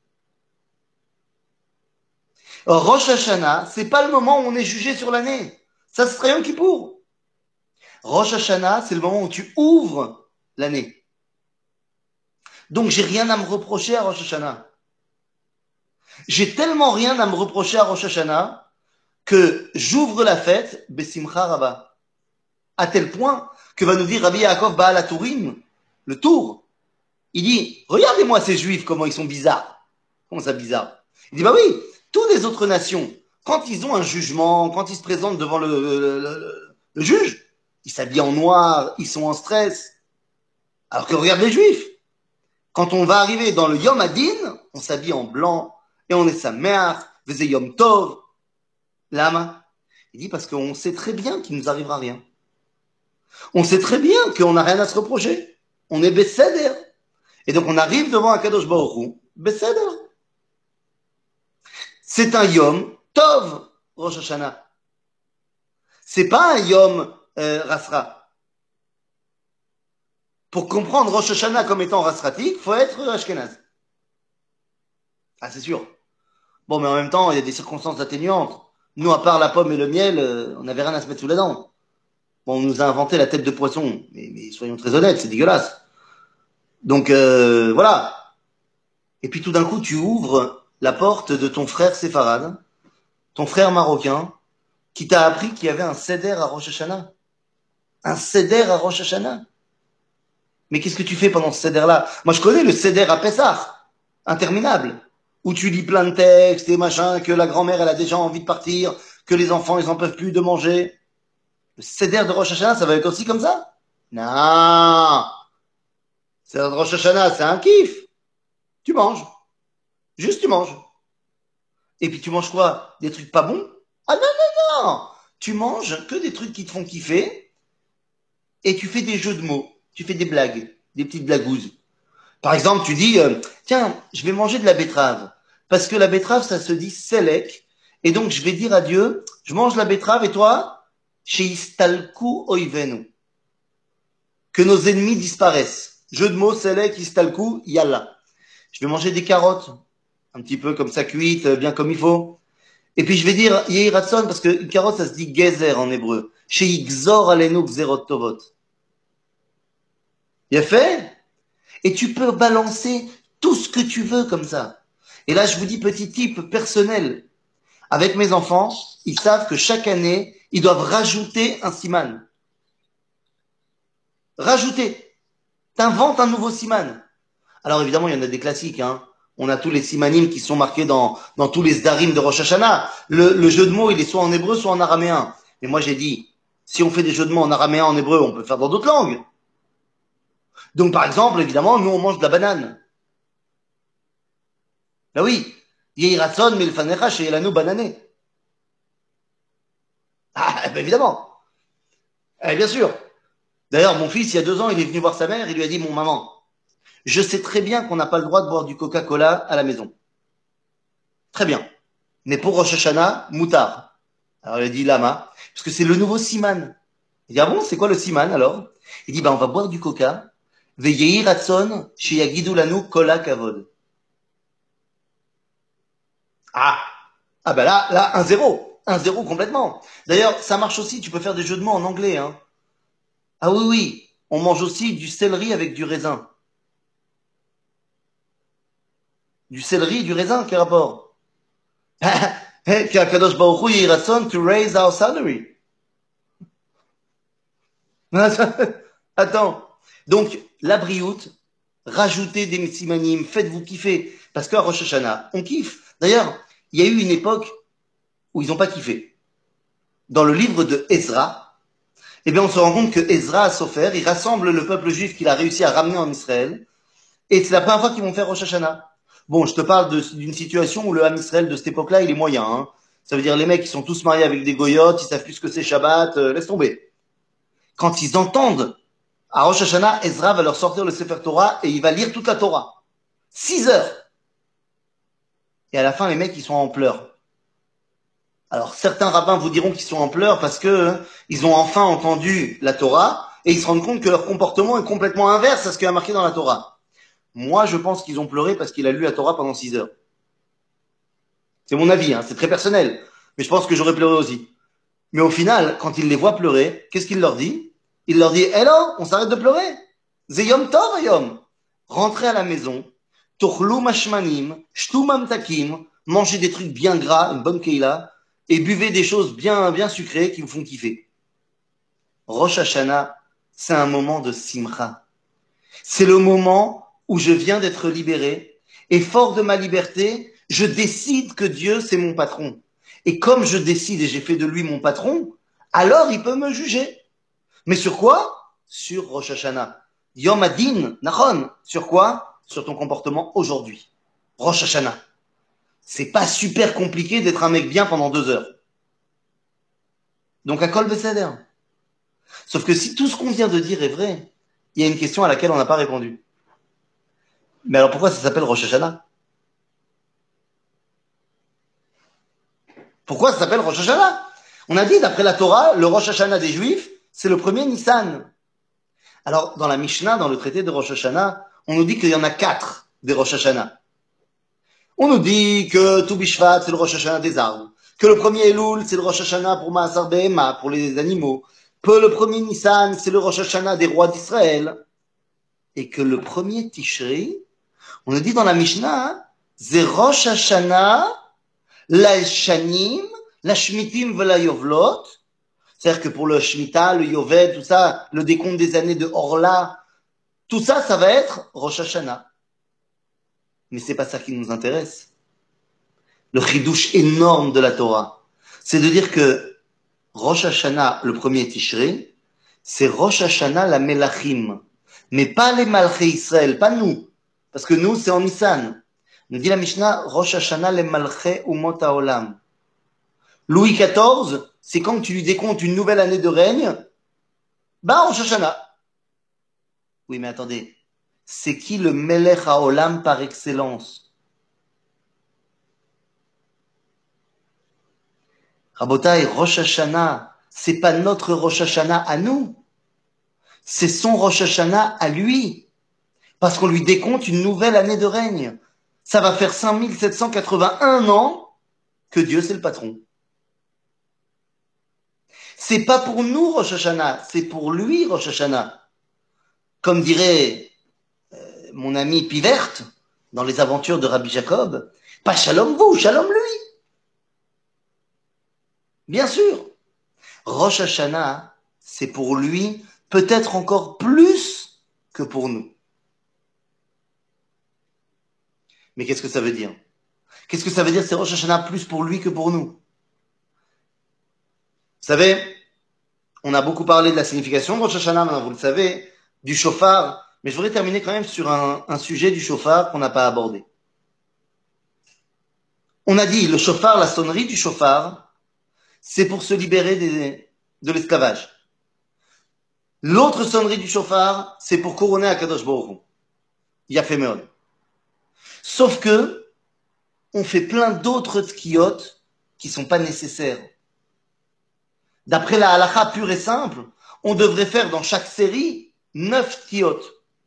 Or, Rosh Hashanah, c'est pas le moment où on est jugé sur l'année. Ça, c'est Yom Kippour. Rosh Hashanah, c'est le moment où tu ouvres l'année. Donc, j'ai rien à me reprocher à Rosh Hashanah. J'ai tellement rien à me reprocher à Rosh Hashanah que j'ouvre la fête, Besimcha Rabba. À tel point que va nous dire Rabbi Yaakov Baal HaTurim, le tour. Il dit, regardez-moi ces juifs, comment ils sont bizarres. Comment ça bizarre? Il dit, bah oui, toutes les autres nations, quand ils ont un jugement, quand ils se présentent devant le juge, ils s'habillent en noir, ils sont en stress. Alors que regarde les juifs. Quand on va arriver dans le Yom Hadin, on s'habille en blanc et on est sa mère, Veze Yom Tov. Lama. Il dit parce qu'on sait très bien qu'il nous arrivera rien. On sait très bien qu'on n'a rien à se reprocher. On est Besséder. Et donc on arrive devant Akadosh Baruch Hu, Besséder. C'est un Yom Tov, Rosh Hashanah. C'est pas un Yom Rasra. Pour comprendre Rosh Hashanah comme étant Rasratique, il faut être Ashkenaz. Ah, c'est sûr. Bon, mais en même temps, il y a des circonstances atténuantes. Nous, à part la pomme et le miel, on n'avait rien à se mettre sous la dent. Bon, on nous a inventé la tête de poisson. Mais soyons très honnêtes, c'est dégueulasse. Donc, voilà. Et puis tout d'un coup, tu ouvres la porte de ton frère séfarade, ton frère marocain, qui t'a appris qu'il y avait un seder à Rosh Hashanah. Un seder à Rosh Hashanah. Mais qu'est-ce que tu fais pendant ce seder-là? Moi, je connais le seder à Pessah, interminable, où tu lis plein de textes et machin, que la grand-mère, elle a déjà envie de partir, que les enfants, ils en peuvent plus de manger. Le seder de Rosh Hashanah, ça va être aussi comme ça? Non. Le seder de Rosh Hashanah, c'est un kiff. Tu manges. Juste tu manges. Et puis tu manges quoi? Des trucs pas bons? Ah non, non, non! Tu manges que des trucs qui te font kiffer et tu fais des jeux de mots. Tu fais des blagues, des petites blagouzes. Par exemple, tu dis, tiens, je vais manger de la betterave. Parce que la betterave, ça se dit selek. Et donc, je vais dire à Dieu, je mange la betterave et toi, chez Istalku Oivenu. Que nos ennemis disparaissent. Jeu de mots, selek, Istalku, yalla. Je vais manger des carottes. Un petit peu comme ça cuite, bien comme il faut. Et puis je vais dire Yehi Ratson, parce que une carotte, ça se dit gezer en hébreu. Chez Ixor alenu Xerot Tovot. Il a fait? Et tu peux balancer tout ce que tu veux comme ça. Et là, je vous dis petit type personnel. Avec mes enfants, ils savent que chaque année, ils doivent rajouter un siman. Rajouter. T'inventes un nouveau siman. Alors évidemment, il y en a des classiques, hein. On a tous les simanim qui sont marqués dans tous les zdarim de Rosh Hashanah. Le jeu de mots, il est soit en hébreu, soit en araméen. Mais moi, j'ai dit, si on fait des jeux de mots en araméen, en hébreu, on peut faire dans d'autres langues. Donc, par exemple, évidemment, nous, on mange de la banane. Ben oui. Yehi ratson milfanecha sheyelanu banané. Ah, ben évidemment. Eh, bien sûr. D'ailleurs, mon fils, il y a 2 ans, il est venu voir sa mère, il lui a dit, mon maman, je sais très bien qu'on n'a pas le droit de boire du Coca-Cola à la maison. Très bien. Mais pour Rosh Hashanah, moutard. Alors il a dit lama, parce que c'est le nouveau siman. Il dit, ah bon, c'est quoi le siman alors? Il dit, bah on va boire du coca. Veyehi ratson sheyagidu lanu kola kavod. Ah, ah bah là, 1-0. 1-0 complètement. D'ailleurs, ça marche aussi, tu peux faire des jeux de mots en anglais, hein. Ah oui, oui, on mange aussi du céleri avec du raisin. Du céleri et du raisin, quel rapport? Kadosh Baruch Hu yehi ratson to raise our salary. Attends. Donc, la brioute, rajoutez des simanim, faites-vous kiffer. Parce qu'à Rosh Hashanah, on kiffe. D'ailleurs, il y a eu une époque où ils n'ont pas kiffé. Dans le livre de Ezra, eh bien, on se rend compte que Ezra Sofer, il rassemble le peuple juif qu'il a réussi à ramener en Israël. Et c'est la première fois qu'ils vont faire Rosh Hashanah. Bon, je te parle d'une situation où le Ham Israël de cette époque-là, il est moyen, hein. Ça veut dire les mecs, ils sont tous mariés avec des goyotes, ils savent plus ce que c'est Shabbat, laisse tomber. Quand ils entendent à Rosh Hashanah, Ezra va leur sortir le Sefer Torah et il va lire toute la Torah. 6 heures. Et à la fin, les mecs, ils sont en pleurs. Alors, certains rabbins vous diront qu'ils sont en pleurs parce que ils ont enfin entendu la Torah et ils se rendent compte que leur comportement est complètement inverse à ce qui est marqué dans la Torah. Moi, je pense qu'ils ont pleuré parce qu'il a lu la Torah pendant 6 heures. C'est mon avis, hein, c'est très personnel. Mais je pense que j'aurais pleuré aussi. Mais au final, quand il les voit pleurer, qu'est-ce qu'il leur dit? Il leur dit, hello, on s'arrête de pleurer. Zeyom tov yom. Rentrez à la maison, tochlu mashmanim, shtu mamtakim, mangez des trucs bien gras, une bonne keila, et buvez des choses bien, bien sucrées qui vous font kiffer. Rosh Hashanah, c'est un moment de simcha. C'est le moment où je viens d'être libéré, et fort de ma liberté, je décide que Dieu, c'est mon patron. Et comme je décide et j'ai fait de lui mon patron, alors il peut me juger. Mais sur quoi? Sur Rosh Hashanah. Yom Adin, Nachon. Sur quoi? Sur ton comportement aujourd'hui. Rosh Hashanah. C'est pas super compliqué d'être un mec bien pendant 2 heures. Donc, à Kol Besséder. Sauf que si tout ce qu'on vient de dire est vrai, il y a une question à laquelle on n'a pas répondu. Mais alors pourquoi ça s'appelle Rosh Hashanah? Pourquoi ça s'appelle Rosh Hashanah? On a dit, d'après la Torah, le Rosh Hashanah des Juifs, c'est le premier Nissan. Alors, dans la Mishnah, dans le traité de Rosh Hashanah, on nous dit qu'il y en a 4 des Rosh Hashanah. On nous dit que tout Bishvat, c'est le Rosh Hashanah des arbres. Que le premier Elul, c'est le Rosh Hashanah pour Maasar Behema, pour les animaux. Que le premier Nissan, c'est le Rosh Hashanah des rois d'Israël. Et que le premier Tishri, on nous dit dans la Mishnah, c'est Rosh Hashanah, la Shanim, la Shmitim ve la Yovlot. C'est-à-dire que pour le Shemitah, le Yovel, tout ça, le décompte des années de Orla, tout ça, ça va être Rosh Hashanah. Mais c'est pas ça qui nous intéresse. Le chidouche énorme de la Torah, c'est de dire que Rosh Hashanah, le premier Tishrei, c'est Rosh Hashanah la Melachim. Mais pas les Malchei Israël, pas nous. Parce que nous, c'est en Nissan. Nous dit la Mishnah, Rosh Hashanah les Malchei Umot HaOlam. Louis XIV, c'est quand tu lui décomptes une nouvelle année de règne, bah Rosh Hashanah. Oui, mais attendez, c'est qui le Melech HaOlam par excellence? Rabotai, Rosh Hashanah, c'est pas notre Rosh Hashanah à nous. C'est son Rosh Hashanah à lui. Parce qu'on lui décompte une nouvelle année de règne. Ça va faire 5781 ans que Dieu c'est le patron. C'est pas pour nous Rosh Hashanah, c'est pour lui Rosh Hashanah. Comme dirait mon ami Pivert dans les aventures de Rabbi Jacob, pas shalom vous, shalom lui. Bien sûr. Rosh Hashanah, c'est pour lui peut-être encore plus que pour nous. Mais qu'est-ce que ça veut dire? Qu'est-ce que ça veut dire c'est Rosh Hashanah plus pour lui que pour nous? Vous savez, on a beaucoup parlé de la signification de Rosh Hashanah, maintenant vous le savez, du shofar, mais je voudrais terminer quand même sur un sujet du shofar qu'on n'a pas abordé. On a dit, le shofar, la sonnerie du shofar, c'est pour se libérer de l'esclavage. L'autre sonnerie du shofar, c'est pour couronner Akadosh Baruch Hu. Yafé Meod. Sauf que, on fait plein d'autres tkiyot qui sont pas nécessaires. D'après la halakha pure et simple, on devrait faire dans chaque série 9 tkiyot.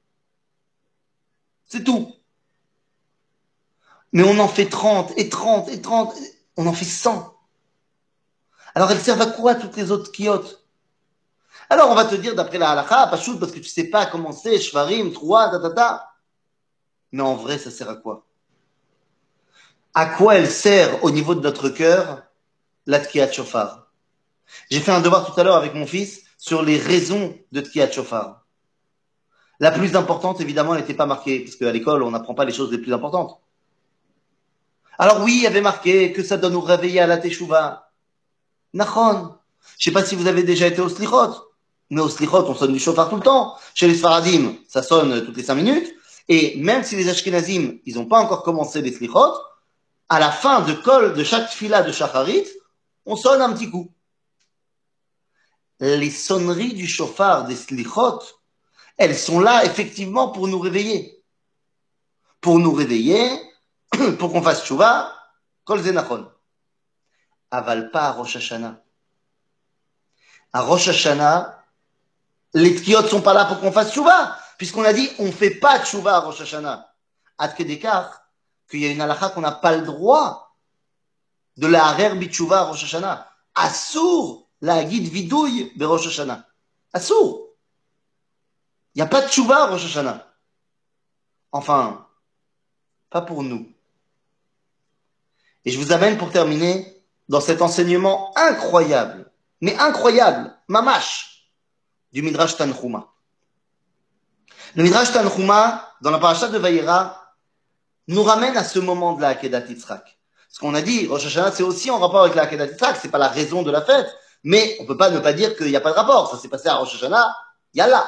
C'est tout. Mais on en fait 30 et 30 et 30, on en fait 100. Alors elles servent à quoi toutes les autres tkiyot? Alors on va te dire d'après la halakha, pachout, parce que tu sais pas comment c'est, shvarim, troua, ta. Mais en vrai, ça sert à quoi? À quoi elle sert au niveau de notre cœur, la tkiyat shofar? J'ai fait un devoir tout à l'heure avec mon fils sur les raisons de tkiyat shofar. La plus importante, évidemment, elle n'était pas marquée, parce qu'à l'école, on n'apprend pas les choses les plus importantes. Alors oui, il y avait marqué que ça doit nous réveiller à la teshuva. Nachon. Je sais pas si vous avez déjà été au slichot, mais au slichot, on sonne du shofar tout le temps. Chez les sfaradim, ça sonne toutes les 5 minutes. Et même si les ashkenazim, ils n'ont pas encore commencé les slichot, à la fin de kol de chaque fila de shacharit, on sonne un petit coup. Les sonneries du shofar des slichot, elles sont là effectivement pour nous réveiller. Pour nous réveiller, pour qu'on fasse tchouva, kol zenachon. Aval pas à Rosh Hashanah. À Rosh Hashanah, les tkiyot sont pas là pour qu'on fasse tchouva, puisqu'on a dit on fait pas tchouva à Rosh Hashanah. Ad kedekar, qu'il y a une halakha qu'on n'a pas le droit de la harer bitchouva à Rosh Hashanah. Assour la guide vidouille de Rosh Hashanah. Assour. Il n'y a pas de tchouva à Rosh Hashanah. Enfin, pas pour nous. Et je vous amène pour terminer dans cet enseignement incroyable, mais incroyable, mamash, du Midrash Tanchuma. Le Midrash Tanchuma, dans la paracha de Vayera, nous ramène à ce moment de la Akedat Yitzhak. Ce qu'on a dit, Rosh Hashanah, c'est aussi en rapport avec la Akedat Yitzhak, c'est pas la raison de la fête, mais on peut pas ne pas dire qu'il n'y a pas de rapport. Ça s'est passé à Rosh Hashanah, yallah.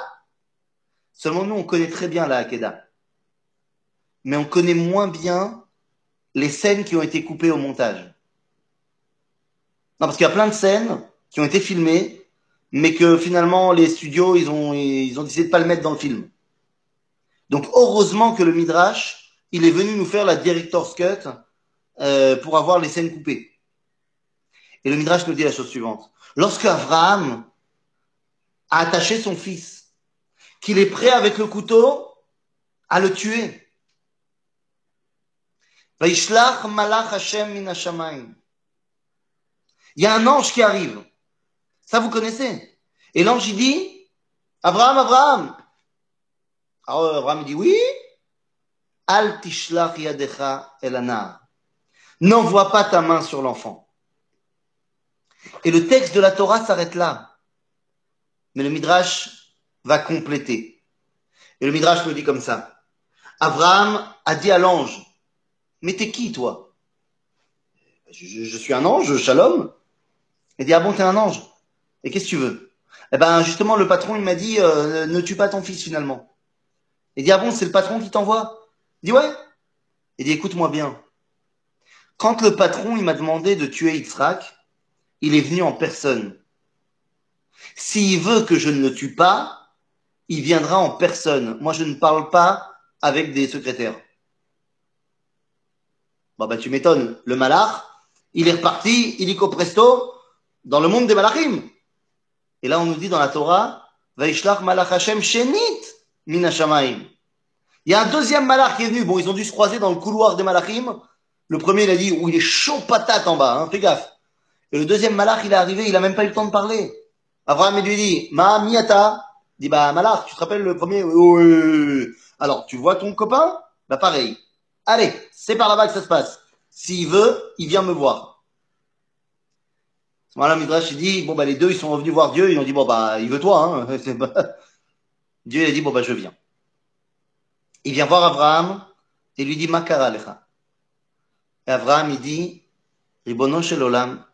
Seulement nous, on connaît très bien la Akedah. Mais on connaît moins bien les scènes qui ont été coupées au montage. Non, parce qu'il y a plein de scènes qui ont été filmées, mais que finalement les studios ils ont décidé de pas le mettre dans le film. Donc heureusement que le Midrash, il est venu nous faire la director's cut pour avoir les scènes coupées. Et le Midrash nous dit la chose suivante. Lorsque Abraham a attaché son fils, qu'il est prêt avec le couteau à le tuer. Vaishlach malach Hashem min hashamayim. Il y a un ange qui arrive. Ça, vous connaissez. Et l'ange, il dit, Abraham, Abraham. Alors, Abraham, il dit, oui. Al tishlach yadecha el anar. N'envoie pas ta main sur l'enfant. Et le texte de la Torah s'arrête là. Mais le Midrash va compléter. Et le Midrash me dit comme ça. Abraham a dit à l'ange, mais t'es qui, toi? Je suis un ange, Shalom. Il dit, ah bon, t'es un ange. Et qu'est-ce que tu veux? Eh ben, justement, le patron, il m'a dit, ne tue pas ton fils, finalement. Il dit, ah bon, c'est le patron qui t'envoie? Il dit, ouais. Il dit, écoute-moi bien. Quand le patron, il m'a demandé de tuer Yitzhak, il est venu en personne. S'il veut que je ne le tue pas, il viendra en personne. Moi, je ne parle pas avec des secrétaires. Bon, bah, tu m'étonnes. Le malach, il est reparti, illico presto, dans le monde des malachim. Et là, on nous dit dans la Torah, Vaishlach malach Hashem shenit min hashamayim. Il y a un deuxième malach qui est venu. Bon, ils ont dû se croiser dans le couloir des malachim. Le premier, il a dit, où il est chaud patate en bas, hein, fais gaffe. Et le deuxième malach, il est arrivé, il a même pas eu le temps de parler. Abraham, il lui dit, Ma miata. Il dit, bah, malach, tu te rappelles le premier? Oui. Alors, tu vois ton copain? Bah, pareil. Allez, c'est par là-bas que ça se passe. S'il veut, il vient me voir. À ce moment-là, Midrash, il dit, bon, bah, les deux, ils sont revenus voir Dieu, ils ont dit, bon, bah, il veut toi, hein. Dieu, il a dit, bon, bah, je viens. Il vient voir Abraham, et lui dit, Makara lecha. Et Abraham, il dit, Ribono shel olam,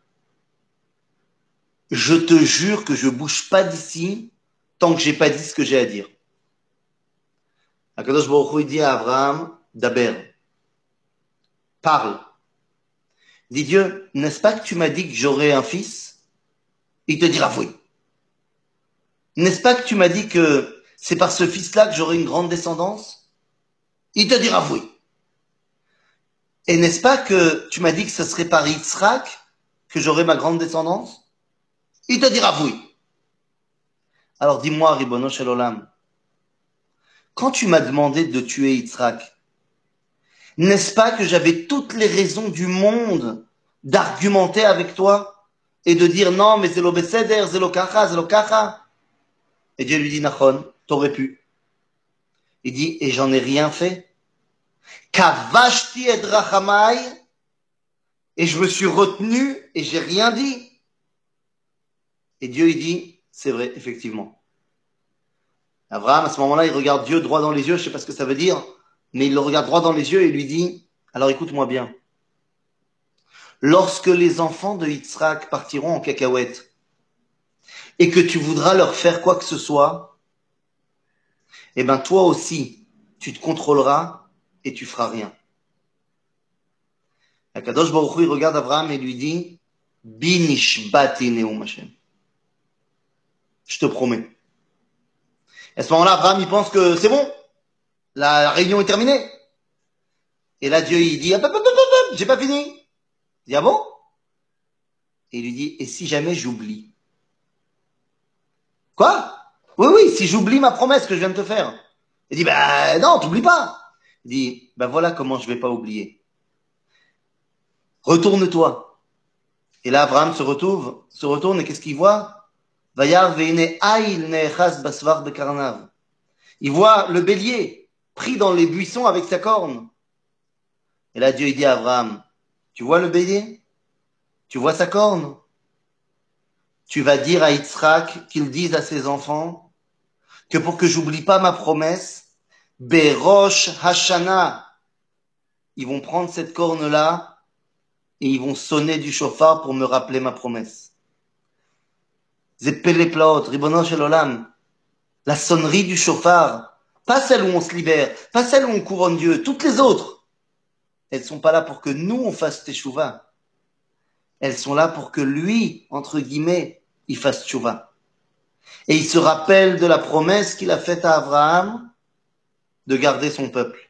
je te jure que je bouge pas d'ici tant que j'ai pas dit ce que j'ai à dire. Akadosh Baruch Hu, il dit à Abraham, Daber, parle. Il dit Dieu, n'est-ce pas que tu m'as dit que j'aurais un fils? Il te dira oui. N'est-ce pas que tu m'as dit que c'est par ce fils-là que j'aurai une grande descendance? Il te dira oui. Et n'est-ce pas que tu m'as dit que ce serait par Yitzhak que j'aurai ma grande descendance? Il te dira oui. Alors dis-moi, Ribono shel olam, quand tu m'as demandé de tuer Yitzhak, n'est-ce pas que j'avais toutes les raisons du monde d'argumenter avec toi et de dire non, mais c'est l'obeseder, c'est l'okacha, c'est l'okacha? Et Dieu lui dit, Nachon, t'aurais pu. Il dit, et j'en ai rien fait. Kavashti et rachamai, et je me suis retenu et j'ai rien dit. Et Dieu, il dit, c'est vrai, effectivement. Abraham, à ce moment-là, il regarde Dieu droit dans les yeux, je sais pas ce que ça veut dire, mais il le regarde droit dans les yeux et lui dit, alors écoute-moi bien. Lorsque les enfants de Yitzhak partiront en cacahuète et que tu voudras leur faire quoi que ce soit, eh ben toi aussi, tu te contrôleras et tu feras rien. Akadosh Baruch Hu, il regarde Abraham et lui dit, Binishbati neum Hashem. Je te promets. Et à ce moment-là, Abraham, il pense que c'est bon. La réunion est terminée. Et là, Dieu, il dit, hop, hop, hop, hop, j'ai pas fini. Il dit, ah bon? Et il lui dit, et si jamais j'oublie? Quoi? Oui, oui, si j'oublie ma promesse que je viens de te faire. Il dit, ben non, t'oublies pas. Il dit, ben voilà comment je vais pas oublier. Retourne-toi. Et là, Abraham se retourne et qu'est-ce qu'il voit? Vayar veine aïl ne'echaz basvar bekarnav. Il voit le bélier pris dans les buissons avec sa corne. Et là, Dieu il dit à Abraham, tu vois le bélier? Tu vois sa corne? Tu vas dire à Yitzhak qu'il dise à ses enfants que pour que j'oublie pas ma promesse, Berosh Hashana, ils vont prendre cette corne-là et ils vont sonner du chauffard pour me rappeler ma promesse. Zepele plaot, Ribono shel olam, la sonnerie du chauffard, pas celle où on se libère, pas celle où on couronne Dieu, toutes les autres. elles sont pas là pour que nous, on fasse teshuva. Elles sont là pour que lui, entre guillemets, il fasse teshuva. Et il se rappelle de la promesse qu'il a faite à Abraham de garder son peuple.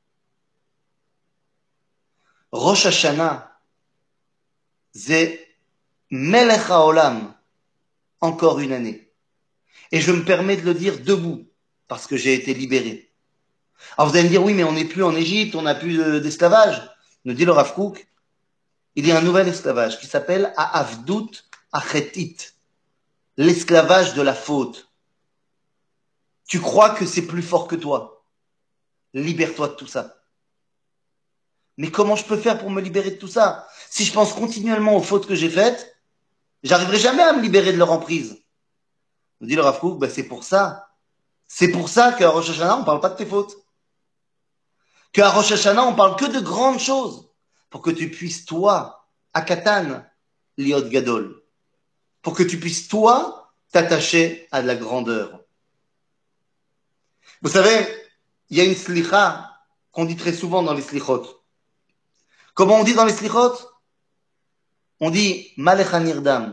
Rosh Hashanah, c'est Melech HaOlam, encore une année. Et je me permets de le dire debout, parce que j'ai été libéré. Alors vous allez me dire, oui, mais on n'est plus en Égypte, on n'a plus d'esclavage. Nous dit le Rav Kook, il y a un nouvel esclavage qui s'appelle Ha'avdut Achetit, l'esclavage de la faute. Tu crois que c'est plus fort que toi. Libère-toi de tout ça. Mais comment je peux faire pour me libérer de tout ça? Si je pense continuellement aux fautes que j'ai faites, j'arriverai jamais à me libérer de leur emprise. Nous dit le Rav Kook, ben c'est pour ça. C'est pour ça qu'à Rosh Hashanah, on ne parle pas de tes fautes. Qu'à Rosh Hashanah, on parle que de grandes choses. Pour que tu puisses, toi, à Katan, liot gadol. Pour que tu puisses, toi, t'attacher à de la grandeur. Vous savez, il y a une slicha qu'on dit très souvent dans les slichot. Comment on dit dans les slichot? On dit Malecha Nirdam.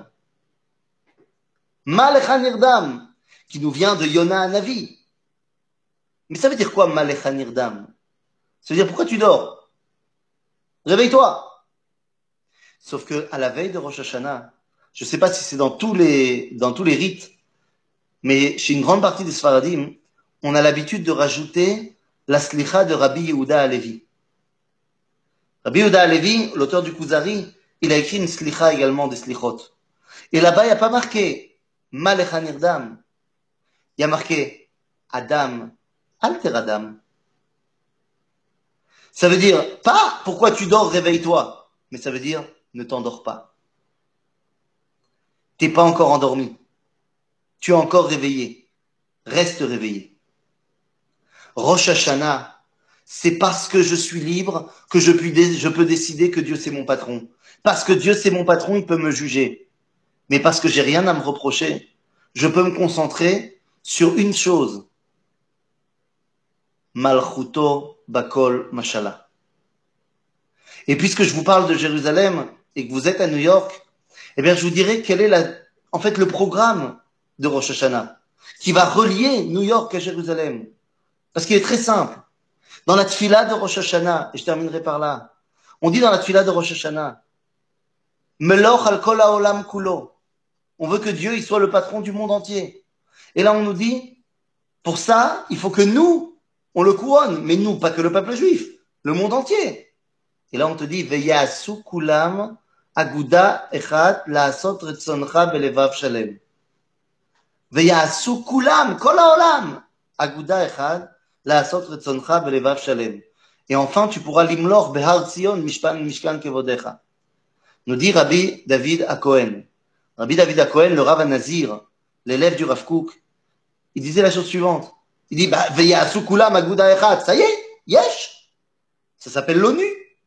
Malecha Nirdam, qui nous vient de Yona Hanavi. Mais ça veut dire quoi Malecha Nirdam? Ça veut dire pourquoi tu dors? Réveille-toi. Sauf que à la veille de Rosh Hashanah, je ne sais pas si c'est dans tous les rites, mais chez une grande partie des Sfaradim, on a l'habitude de rajouter la slicha de Rabbi Yehuda Halevi. Rabbi Yehuda Halevi, l'auteur du Kuzari, il a écrit une slicha également des slichot. Et là-bas, il n'y a pas marqué Malecha Nirdam. Il y a marqué Adam, Alter Adam. Ça veut dire pas pourquoi tu dors, réveille-toi, mais ça veut dire ne t'endors pas. T'es pas encore endormi. Tu es encore réveillé. Reste réveillé. Rosh Hashanah, c'est parce que je suis libre que je peux décider que Dieu c'est mon patron. Parce que Dieu c'est mon patron, il peut me juger. Mais parce que j'ai rien à me reprocher, je peux me concentrer sur une chose. Malchuto bakol mashallah. Et puisque je vous parle de Jérusalem et que vous êtes à New York, eh bien je vous dirai quel est en fait le programme de Rosh Hashanah qui va relier New York à Jérusalem. Parce qu'il est très simple. Dans la tfila de Rosh Hashanah, et je terminerai par là, on dit dans la tfila de Rosh Hashanah, Meloch al kol haolam kulo. On veut que Dieu il soit le patron du monde entier. Et là on nous dit, pour ça, il faut que nous, on le couronne. Mais nous, pas que le peuple juif, le monde entier. Et là on te dit, Veyasu kulam aguda echat laasot retzoncha belevav shalem. Veyasu kulam, kol haolam, aguda echat laasot retzoncha belevav shalem. Et enfin, tu pourras l'imlor behar Zion mishkan kevodecha. Nous dit Rabbi David HaKohen. Rabbi David HaKohen, le Rav Nazir, l'élève du Rav Kook, il disait la chose suivante. Il dit, Veyasu kulam aguda echad. Ça y est, yesh. Ça s'appelle l'ONU.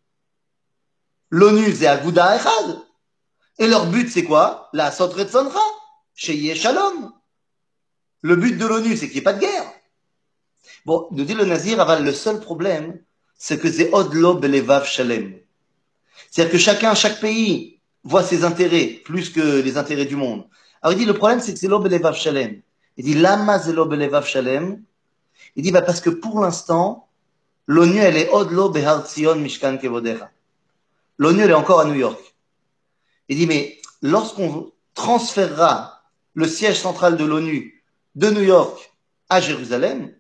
L'ONU, c'est aguda echad. Et leur but, c'est quoi? La sot retzoncha, sheyeh shalom. Le but de l'ONU, c'est qu'il n'y ait pas de guerre. Bon, nous dit le Nazir, aval, le seul problème, c'est que c'est odlo belevav shalem. C'est-à-dire que chaque pays voit ses intérêts plus que les intérêts du monde. Alors il dit, le problème, c'est que c'est lo belevav shalem. Il dit, lama c'est lo belevav shalem. Il dit, parce que pour l'instant, l'ONU, elle est odlo behar Zion mishkan kevodecha. L'ONU, elle est encore à New York. Il dit, mais lorsqu'on transférera le siège central de l'ONU de New York à Jérusalem,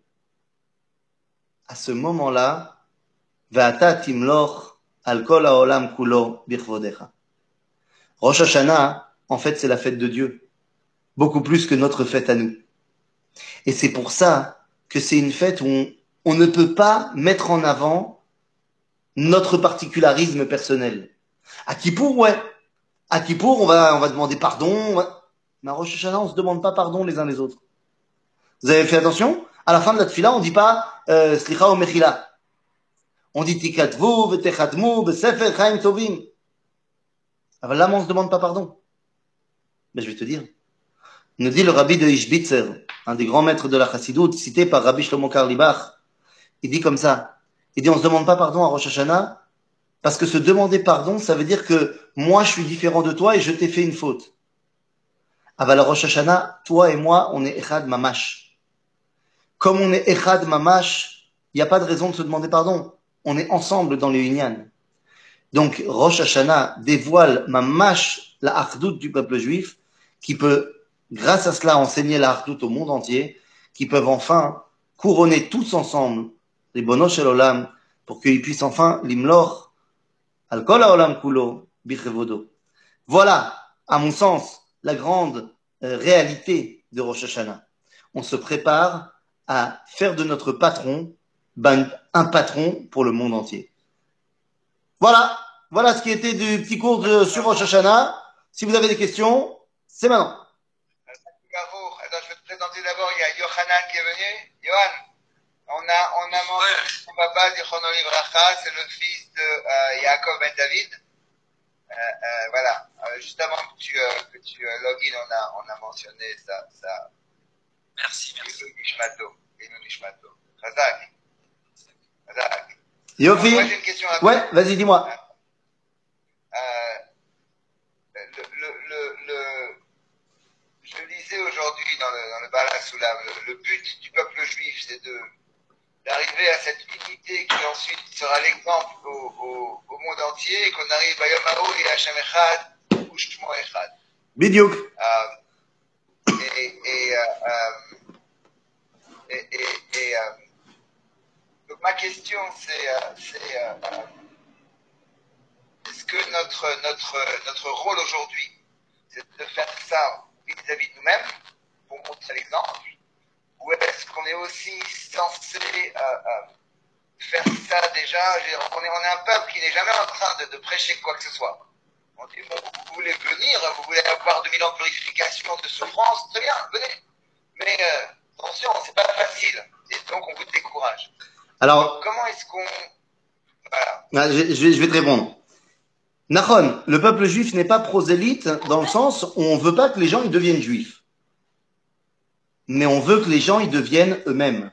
à ce moment-là, Ve'ata timloch al kol haolam kulo birchodecha. Rosh Hashanah, en fait, c'est la fête de Dieu, beaucoup plus que notre fête à nous. Et c'est pour ça que c'est une fête où on ne peut pas mettre en avant notre particularisme personnel. À Kippour, ouais. À Kippour, on va demander pardon. Mais à Rosh Hashanah, on ne se demande pas pardon les uns les autres. Vous avez fait attention? À la fin de la tefila, on ne dit pas Slicha ou Mechila. On dit Tikatvu, Vetechatmu, Besefer Chaim Tovim. Alors là, on ne se demande pas pardon. Mais je vais te dire. Nous dit le rabbi de Ishbitzer, un des grands maîtres de la Chassidoute, cité par Rabbi Shlomo Karlibach. Il dit comme ça. Il dit on ne se demande pas pardon à Rosh Hashanah Parce que se demander pardon, ça veut dire que moi, je suis différent de toi et je t'ai fait une faute. Aval Rosh Hashanah, toi et moi, on est Echad Mamash. Comme on est Echad Mamash, il n'y a pas de raison de se demander pardon. On est ensemble dans les Hunyan. Donc, Rosh Hashanah dévoile Mamash, la Achdout du peuple juif, qui peut, grâce à cela, enseigner la Achdout au monde entier, qui peuvent enfin couronner tous ensemble les Bono Shel Olam, pour qu'ils puissent enfin l'imlor, al kol haolam kulo, bichevodo. Voilà, à mon sens, la grande réalité de Rosh Hashanah. On se prépare à faire de notre patron un patron pour le monde entier. Voilà, voilà ce qui était du petit cours sur Rosh Hashanah. Si vous avez des questions, c'est maintenant. Bravo. Alors, je vais te présenter d'abord, il y a Yohanan qui est venu. Yohan, on a mentionné son papa, Zichrono Livracha, c'est le fils de Yaakov Ben David. Voilà. Juste avant que tu login, on a mentionné ça. Merci. Inu Nishmato. Chazak. Yofi. Moi, j'ai une question à Ouais, vas-y, dis-moi. Je lisais aujourd'hui dans le Bala Soulam, le but du peuple juif, c'est d'arriver à cette unité qui ensuite sera l'exemple au monde entier, et qu'on arrive à Yom HaOl et Hashem Echad, ou Shmo Echad. Bidiouk. Donc ma question, c'est est-ce que notre rôle aujourd'hui, c'est de faire ça vis-à-vis de nous-mêmes, pour montrer l'exemple, ou est-ce qu'on est aussi censé faire ça déjà? On est un peuple qui n'est jamais en train de prêcher quoi que ce soit. On dit, bon, vous voulez venir, vous voulez avoir 2000 ans de purification, de souffrance, très bien, venez. Mais attention, c'est pas facile, et donc on vous décourage. Alors, donc, comment est-ce qu'on... Voilà. Je vais te répondre. Nachon, le peuple juif n'est pas prosélyte dans le sens où on veut pas que les gens ils deviennent juifs. Mais on veut que les gens ils deviennent eux-mêmes.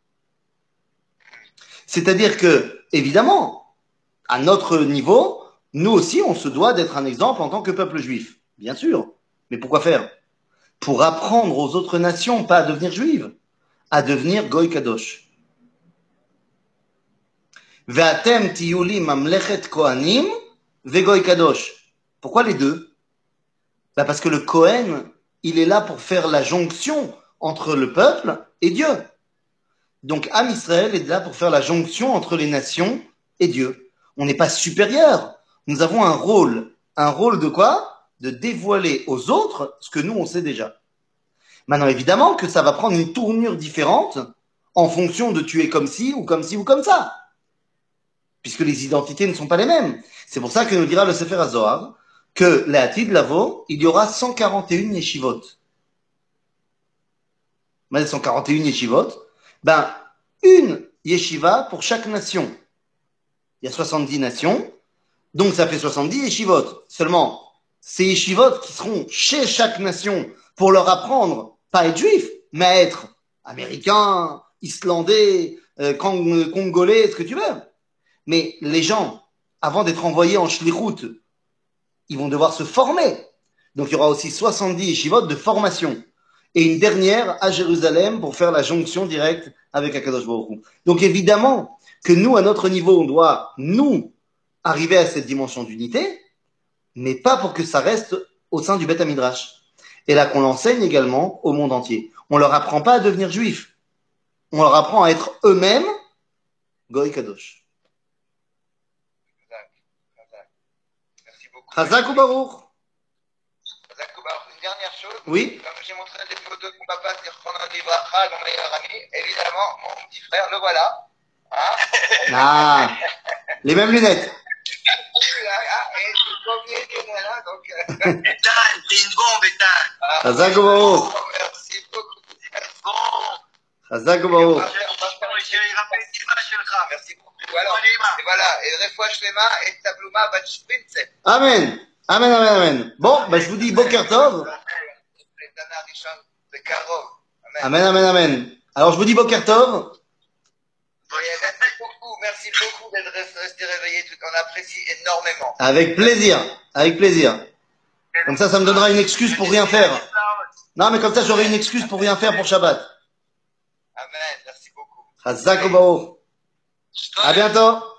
C'est-à-dire que, évidemment, à notre niveau, nous aussi, on se doit d'être un exemple en tant que peuple juif. Bien sûr. Mais pourquoi faire? Pour apprendre aux autres nations, pas à devenir juives, à devenir goy kadosh. Ve'atem tiyuli mamlechet kohanim ve'goy kadosh. Pourquoi les deux? Bah parce que le Kohen, il est là pour faire la jonction entre le peuple et Dieu. Donc Am Israël est là pour faire la jonction entre les nations et Dieu. On n'est pas supérieur. Nous avons un rôle. Un rôle de quoi? De dévoiler aux autres ce que nous, on sait déjà. Maintenant, évidemment que ça va prendre une tournure différente en fonction de tu es comme ci ou comme ci ou comme ça. Puisque les identités ne sont pas les mêmes. C'est pour ça que nous dira le Sefer HaZohar que l'Atid Lavo, il y aura 141 yeshivot. Mais 141 yeshivot, ben, une yeshiva pour chaque nation. Il y a 70 nations, donc ça fait 70 yeshivot. Seulement, ces yeshivot qui seront chez chaque nation pour leur apprendre, pas à être juif, mais à être américain, islandais, congolais, ce que tu veux. Mais les gens, avant d'être envoyés en shlichut, ils vont devoir se former. Donc il y aura aussi 70 yeshivot de formation. Et une dernière à Jérusalem pour faire la jonction directe avec Akadosh Baruch Hu. Donc évidemment que nous, à notre niveau, on doit, nous, arriver à cette dimension d'unité, mais pas pour que ça reste au sein du Beth Midrash. Et là qu'on l'enseigne également au monde entier. On leur apprend pas à devenir juifs. On leur apprend à être eux-mêmes Goy Kadosh. Merci beaucoup. Chazak ou Baruch. Une dernière chose. Oui. Comme j'ai montré des photos de mon papa, Zichrono Livracha, mon meilleur ami, évidemment, mon petit frère, le voilà. Hein? Ah, les mêmes lunettes. Et je pas oublié qu'il est là, donc. Bétan, t'es une bombe, Bétan. Chazak ou Baruch. Merci beaucoup. Bon. Chazak ou Baruch. Merci beaucoup. Alors, et voilà, et Refoua Shlema et Tablouma Bat Shprinze. Amen. Amen, amen, amen. Bon, ben je vous dis Boker Tov. Amen, amen, amen. Alors je vous dis Boker Tov. Merci beaucoup. Merci. merci beaucoup d'être resté réveillé. On apprécie énormément. Avec plaisir. Avec plaisir. Comme ça me donnera une excuse pour rien faire. Non, mais comme ça, j'aurai une excuse pour rien faire pour Shabbat. Amen. Merci beaucoup. Chazak u'baruch. À bientôt.